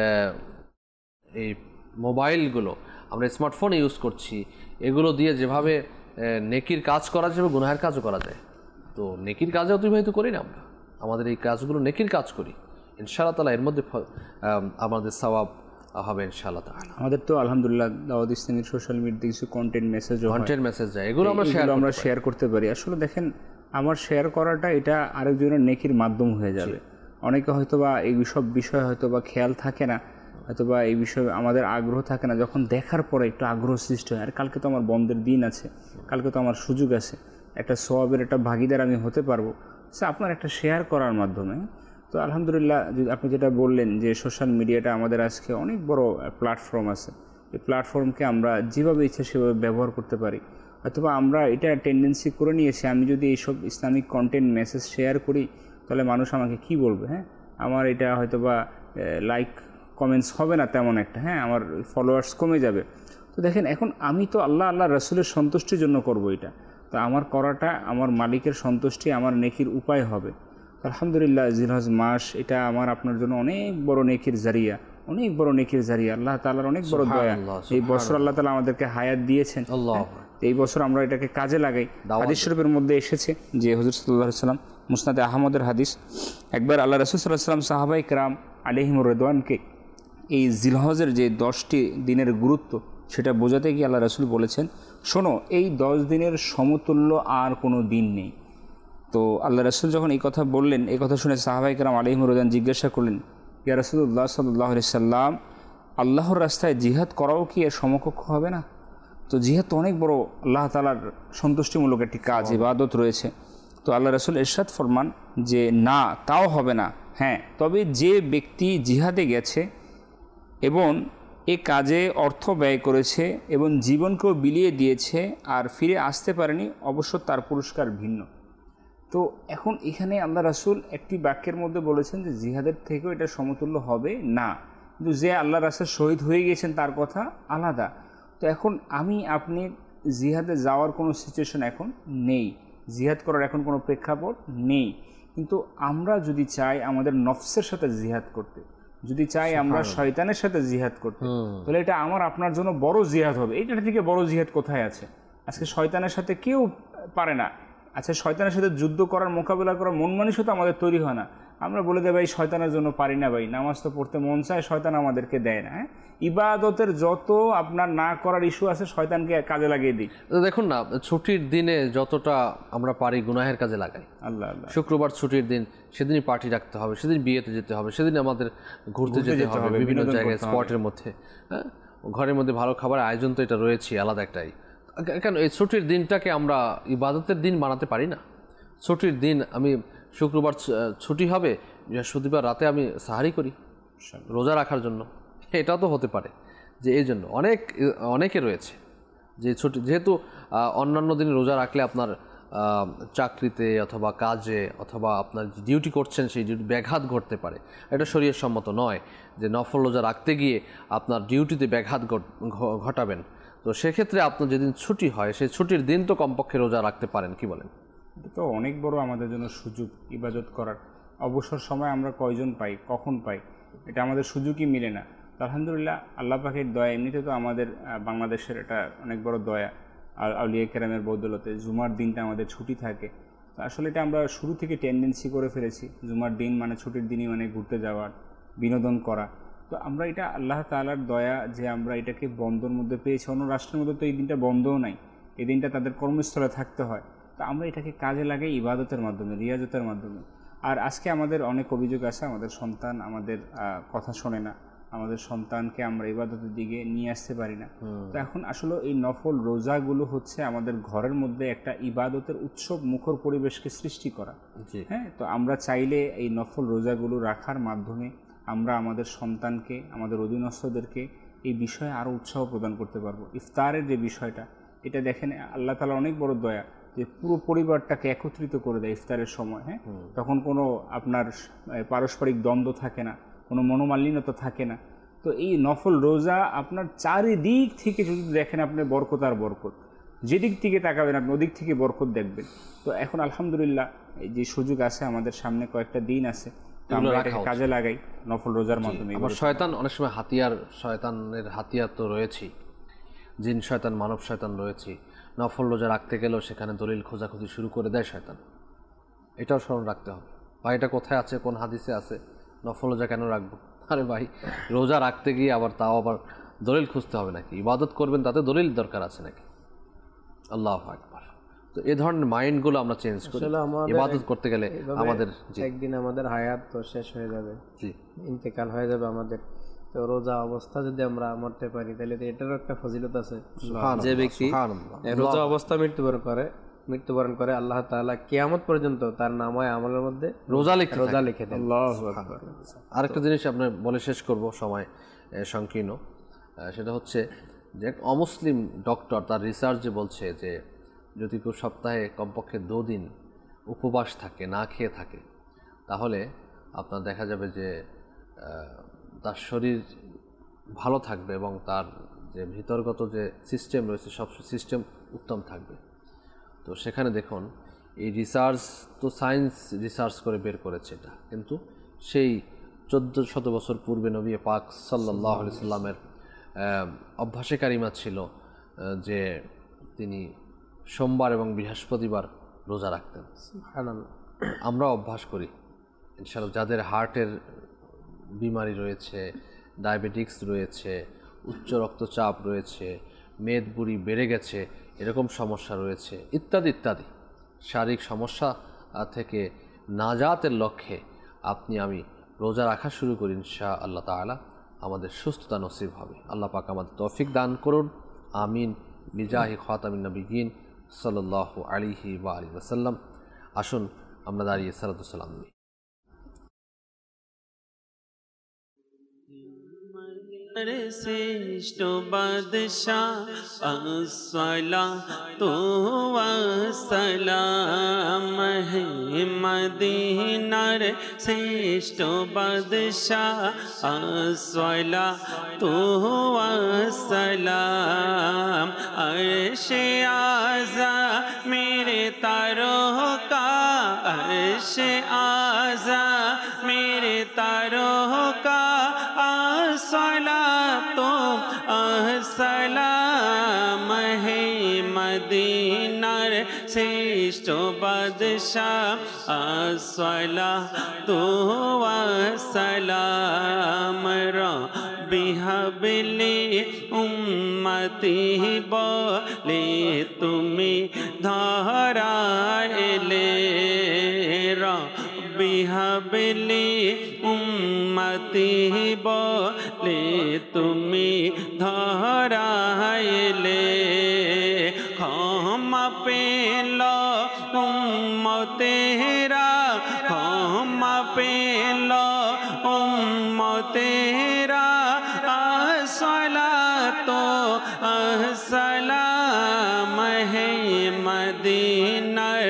এই মোবাইলগুলো আমরা স্মার্টফোন ইউজ করছি, এগুলো দিয়ে যেভাবে নেকির কাজ করা যায়, গুনাহের কাজও করা যায়। তো নেকির কাজে অতিবাহিত করি না আমরা, আমাদের এই কাজগুলো নেকির কাজ করি, ইনশাআল্লাহ তাআলা এর মধ্যে আমাদের সওয়াব হবে ইনশাআল্লাহ তাআলা। আমাদের তো আলহামদুলিল্লাহ দাওয়াত ইসলামীর সোশ্যাল মিডিয়াতে কিছু কন্টেন্ট মেসেজ যায়, এগুলো আমরা শেয়ার করতে পারি। আসলে দেখেন, আমার শেয়ার করাটা এটা আরেকজনের নেকির মাধ্যম হয়ে যাবে। অনেকে হয়তোবা এই সব বিষয়ে হয়তোবা খেয়াল থাকে না, হয়তোবা এই বিষয়ে আমাদের আগ্রহ থাকে না, যখন দেখার পরে একটু আগ্রহ সৃষ্টি হয়, আর কালকে তো আমার বন্ধের দিন আছে, কালকে তো আমার সুযোগ আছে, একটা সওয়াবের একটা ভাগিদার আমি হতে পারবো আপনার একটা শেয়ার করার মাধ্যমে। তো আলহামদুলিল্লাহ, আপনি যেটা বললেন যে সোশ্যাল মিডিয়াটা আমাদের আজকে অনেক বড় প্ল্যাটফর্ম আছে, এই প্ল্যাটফর্মকে আমরা যেভাবে ইচ্ছা সেভাবে ব্যবহার করতে পারি। অথবা আমরা এটা টেন্ডেন্সি করে নিয়েছি, আমি যদি এইসব ইসলামিক কন্টেন্ট মেসেজ শেয়ার করি তাহলে মানুষ আমাকে কি বলবে, হ্যাঁ, আমার এটা হয়তোবা লাইক কমেন্টস হবে না তেমন একটা, হ্যাঁ, আমার ফলোয়ার্স কমে যাবে। তো দেখেন, এখন আমি তো আল্লাহ রসুলের সন্তুষ্টির জন্য করব এটা, তো আমার করাটা আমার মালিকের সন্তুষ্টি, আমার নেকির উপায় হবে। আলহামদুলিল্লাহ, জিলহজ মাস এটা আমার আপনার জন্য অনেক বড় নেকির জারিয়া, অনেক বড় নেকির জারিয়া, আল্লাহ তাআলার অনেক বড় দয়া। এই বছর আল্লাহ তাআলা আমাদেরকে হায়াত দিয়েছেন, এই বছর আমরা এটাকে কাজে লাগাই। হাদিস শরীফের মধ্যে এসেছে যে হুজুর সাল্লাল্লাহু আলাইহি ওয়াসাল্লাম, মুসনাদে আহমদের হাদিস, একবার আল্লাহ রাসূল সাল্লাল্লাহু আলাইহি ওয়াসাল্লাম সাহাবায়ে কেরাম আলাইহিমুর রিদওয়ানকে এই জিলহজের যে 10টি দিনের গুরুত্ব সেটা বোঝাতে গিয়ে আল্লাহ রাসূল বলেছেন, শোনো, এই 10 দিনের সমতুল্য আর কোনো দিন নেই। তো আল্লাহ রাসূল যখন এই কথা বললেন, এই কথা শুনে সাহাবায়ে কেরাম আলাইহিমুর রিদওয়ান জিজ্ঞাসা করলেন, ইয়া রাসূলুল্লাহ সাল্লাল্লাহু আলাইহি সাল্লাম, আল্লাহর রাস্তায় জিহাদ করাও কি এর সমকক্ষ হবে না? তো জিহাদ তো অনেক বড় আল্লাহ তাআলার সন্তুষ্টিমূলক একটি কাজ, ইবাদত রয়েছে। তো আল্লাহ রাসূল ইরশাদ ফরমান যে না, তাও হবে না, হ্যাঁ, তবে যে ব্যক্তি জিহাদে গেছে এবং এ কাজে অর্থ ব্যয় করেছে এবং জীবনকেও বিলিয়ে দিয়েছে আর ফিরে আসতে পারেনি, অবশ্য তার পুরস্কার ভিন্ন। তো এখন এখানে আল্লাহ রাসূল একটি বাক্যের মধ্যে বলেছেন যে জিহাদের থেকেও এটা সমতুল্য হবে না, কিন্তু যে আল্লাহ রাসূল শহীদ হয়ে গিয়েছেন তার কথা আলাদা। তো এখন আপনি জিহাদে যাওয়ার কোনো সিচুয়েশন এখন নেই, জিহাদ করার এখন কোনো প্রেক্ষাপট নেই, কিন্তু আমরা যদি চাই আমাদের নফসের সাথে জিহাদ করতে, যদি চাই আমরা শয়তানের সাথে জিহাদ করতে, তাহলে এটা আমার আপনার জন্য বড় জিহাদ হবে। এইটা থেকে বড় জিহাদ কোথায় আছে? আজকে শয়তানের সাথে কেউ পারে না। আচ্ছা, শয়তানের সাথে যুদ্ধ করার, মোকাবিলা করার মন মানসিকতা আমাদের তৈরি হয় না। আমরা বলে দেয়, ভাই শয়তানের জন্য পারি না, ভাই নামাজ তো পড়তে মন চায়, শয়তান আমাদেরকে দেয় না। হ্যাঁ, ইবাদতের যত আপনার না করার ইস্যু আছে শয়তানকে কাজে লাগিয়ে দিই। দেখুন না, ছুটির দিনে যতটা আমরা পারি গুনাহের কাজে লাগাই। আল্লাহ, শুক্রবার ছুটির দিন, সেদিনই পার্টি রাখতে হবে, সেদিন বিয়েতে যেতে হবে, সেদিন আমাদের ঘুরতে যেতে হবে বিভিন্ন জায়গায়, স্পটের মধ্যে। হ্যাঁ, ঘরের মধ্যে ভালো খাবার আয়োজন তো এটা রয়েছে আলাদা একটাই। কেন এই ছুটির দিনটাকে আমরা ইবাদতের দিন বানাতে পারি না? ছুটির দিন, আমি শুক্রবার ছুটি হবে, বৃহস্পতিবার রাতে আমি সাহারি করি রোজা রাখার জন্য, এটাও তো হতে পারে। যে এই জন্য অনেকে রয়েছে যে ছুটি, যেহেতু অন্যান্য দিন রোজা রাখলে আপনার চাকরিতে অথবা কাজে অথবা আপনার ডিউটি করছেন সেই ডিউটি ব্যাঘাত ঘটতে পারে। এটা শরীয়ত সম্মত নয় যে নফল রোজা রাখতে গিয়ে আপনার ডিউটিতে ব্যাঘাত ঘটাবেন। তো সেক্ষেত্রে আপনার যেদিন ছুটি হয় সেই ছুটির দিন তো কমপক্ষে রোজা রাখতে পারেন, কি বলেন? এটা তো অনেক বড় আমাদের জন্য সুযোগ ইবাদত করার। অবসর সময় আমরা কয়জন পাই, কখন পাই, এটা আমাদের সুযোগই মিলে না। আলহামদুলিল্লাহ আল্লাহ পাকের দয়া, এমনিতে তো আমাদের বাংলাদেশের এটা অনেক বড় দয়া, আর আউলিয়া কেরামের বদৌলতে জুমার দিনটা আমাদের ছুটি থাকে। তো আসলে এটা আমরা শুরু থেকে টেন্ডেন্সি করে ফেলেছি, জুমার দিন মানে ছুটির দিনই মানে ঘুরতে যাওয়ার, বিনোদন করা। তো আমরা এটা আল্লাহ তাআলার দয়া যে আমরা এটাকে বন্ধর মধ্যে পেয়েছি। অন্য রাষ্ট্রের মধ্যে তো এই দিনটা বন্ধও নাই, এই দিনটা তাদের কর্মস্থলে থাকতে হয়। তো আমরা এটাকে কাজে লাগাই ইবাদতের মাধ্যমে, রিয়াজতের মাধ্যমে। আর আজকে আমাদের অনেক অভিযোগ আছে, আমাদের সন্তান আমাদের কথা শোনে না, আমাদের সন্তানকে আমরা ইবাদতের দিকে নিয়ে আসতে পারি না। তো এখন আসলে এই নফল রোজাগুলো হচ্ছে আমাদের ঘরের মধ্যে একটা ইবাদতের উৎসব মুখর পরিবেশকে সৃষ্টি করা। হ্যাঁ, তো আমরা চাইলে এই নফল রোজাগুলো রাখার মাধ্যমে আমরা আমাদের সন্তানকে, আমাদের অধীনস্থদেরকে এই বিষয়ে আরও উৎসাহ প্রদান করতে পারবো। ইফতারের যে বিষয়টা, এটা দেখেন আল্লাহ তাআলা অনেক বড় দয়া যে পুরো পরিবারটাকে একত্রিত করে দেয় ইফতারের সময়। হ্যাঁ, তখন কোনো আপনার পারস্পরিক দ্বন্দ্ব থাকে না, কোনো মনোমালিন্যতা থাকে না। তো এই নফল রোজা আপনার চারিদিক থেকে যদি দেখেন আপনি বরকত আর বরকত, যেদিক থেকে তাকাবেন আপনি ওদিক থেকে বরকত দেখবেন। তো এখন আলহামদুলিল্লাহ এই যে সুযোগ আছে আমাদের সামনে, কয়েকটা দিন আছে, আমরা এটাকে কাজে লাগাই নফল রোজার মাধ্যমে। শয়তান অনেক সময় হাতিয়ার, শয়তানের হাতিয়ার তো রয়েছেই, জিন শয়তান, মানব শয়তান রয়েছে। নফল রোজা রাখতে গেলেও সেখানে দলিল খোঁজাখুঁজি শুরু করে দেয় শয়তান। এটাও স্মরণ রাখতে হবে। ভাই এটা কোথায় আছে, কোন হাদিসে আছে, নফল রোজা কেন রাখবো? আরে ভাই, রোজা রাখতে গিয়ে আবার তাও আবার দলিল খুঁজতে হবে নাকি? ইবাদত করবেন তাতে দলিল দরকার আছে নাকি? আল্লাহু আকবার। তো এই ধরনের মাইন্ডগুলো আমরা চেঞ্জ করি ইবাদত করতে গেলে। আমাদের একদিন আমাদের হায়াত তো শেষ হয়ে যাবে, ইন্তেকাল হয়ে যাবে আমাদের। তো রোজা অবস্থা যদি আমরা মরতে পারি তাহলে এটারও একটা ফজিলত আছে। যে ব্যক্তি রোজা অবস্থা মৃত্যুবরণ করে আল্লাহ তাআলা কিয়ামত পর্যন্ত তার নামায় আমলের মধ্যে রোজা লিখে দেন। আল্লাহু আকবার। আরেকটা জিনিস আপনার বলে শেষ করব, সময় সংকীর্ণ। সেটা হচ্ছে যে এক অমুসলিম ডক্টর তার রিসার্চে বলছে যে যদি কেউ সপ্তাহে কমপক্ষে 2 দিন উপবাস থাকে, না খেয়ে থাকে, তাহলে আপনার দেখা যাবে যে তার শরীর ভালো থাকবে এবং তার যে ভিতরগত যে সিস্টেম রয়েছে সব সিস্টেম উত্তম থাকবে। তো সেখানে দেখুন এই রিসার্চ তো সায়েন্স রিসার্চ করে বের করেছে এটা, কিন্তু সেই 1400 বছর পূর্বে নবী পাক সাল্লাল্লাহু আলাইহি সাল্লামের অভ্যাসে কারিমা ছিল যে তিনি সোমবার এবং বৃহস্পতিবার রোজা রাখতেন। আমরা অভ্যাস করি ইনশাআল্লাহ। যাদের হার্টের বিমারি রয়েছে, ডায়াবেটিক্স রয়েছে, উচ্চ রক্তচাপ রয়েছে, মেদবুড়ি বেড়ে গেছে, এরকম সমস্যা রয়েছে, ইত্যাদি ইত্যাদি শারীরিক সমস্যা থেকে নাজাতের লক্ষ্যে আপনি আমি রোজা রাখা শুরু করি, ইনশাআল্লাহ তাআলা আমাদের সুস্থতা নসিব হবে। আল্লাহ পাক আমাদের তৌফিক দান করুন, আমিন। বিজাহি খাতামিন নবিয়্যিন সাল্লাল্লাহু আলাইহি ওয়া আলিহি ওয়াসাল্লাম। আসুন আমরা দাঁড়িয়ে সালাতু সালাম দিই। শ্রেষ্ঠ বাদশাহ আসসালাতু ওয়াসসালাম হে মদিনার শ্রেষ্ঠ বাদশাহ আসসালাতু ওয়াসসালাম আরশে আযা মেরে তারকা আরশে আযা মেরে তারকা আসসালাতু আসসালাম হে মদিনার শ্রেষ্ঠ বাদশাহ আসসালাতু ওয়াসসালাম রব্বি হাবলি উম্মতি বলে তুমি ধরা এলে রব্বি হাবলি উম্মতি বলে তুমি ধরা এলে ক্ষমা পেল উম্মতেরা ক্ষমা পেল উম্মতেরা আসসালাতু আসসালাম হে মদিনার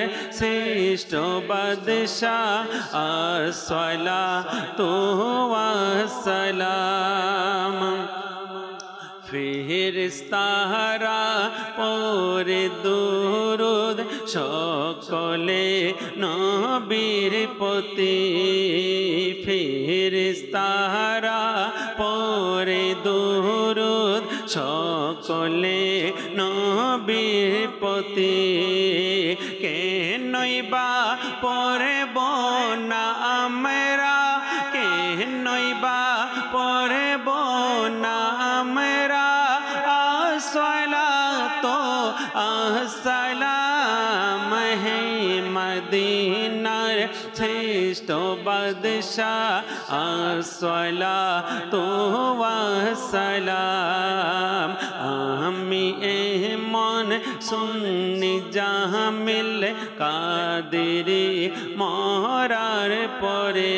বাদশাহ আসসালাতু ওয়াসসালাম ফেরেশতারা পড়ে দুরূদ সকলে নবীর প্রতি ফেরেশতারা পড়ে দুরূদ সকলে নবীর প্রতি কেনই বা পড়ব না আমরা কেনই বা পড়ব না আমরা আসসালাতু আসসালাম হে মদিনার শ্রেষ্ঠ বাদশাহ আসসালাতু ওয়াসসালাম আমি এমন সুন্নি জামিল কাদেরি মরার পরে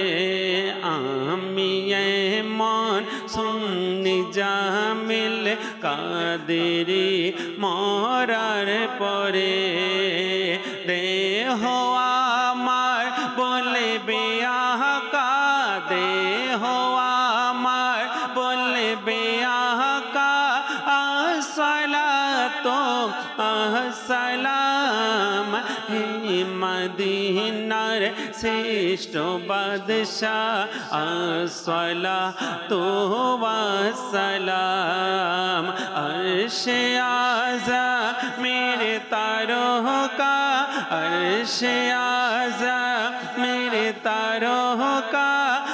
আমি এমন সুন্নি জামিল কাদেরি মরার পরে দেহ আমার বলবে আকা দেহ আমার বলবে আকা আসসালাতু আসসালাম হে মদিনার শ্রেষ্ঠ বাদশাহ আসসালাতু ওয়াসসালাম আরশে আযা মেরে তারকা আরশে আযা মেরে তারকা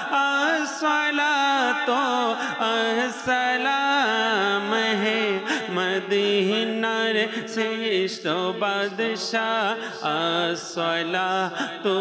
আসসালাতু আসসালাম হে মদিনার শ্রেষ্ঠ বাদশাহ আসসালাতু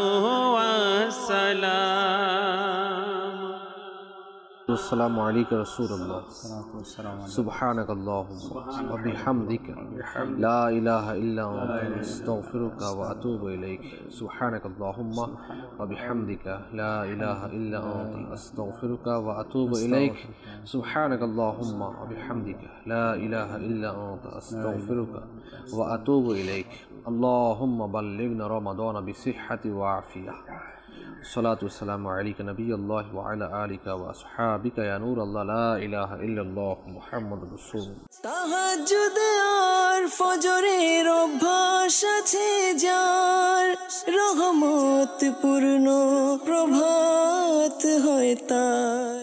ওয়াসসালাম السلام عليك رسول الله سبحانك اللهم وبحمدك لا إله إلا أنت أستغفرك وأتوب إليك سبحانك اللهم وبحمدك لا إله إلا أنت أستغفرك وأتوب إليك سبحانك اللهم وبحمدك لا إله إلا أنت أستغفرك وأتوب إليك اللهم بلغنا رمضان بصحة وعافية الصلاة والسلام عليك نبي الله وعلى آلك وأصحابك يا نور الله لا إله إلا الله محمد رسول الله তাহাজ্জুদ আর ফজরের অভ্যাস আছে যার রহমত পূর্ণ প্রভাত হয় তার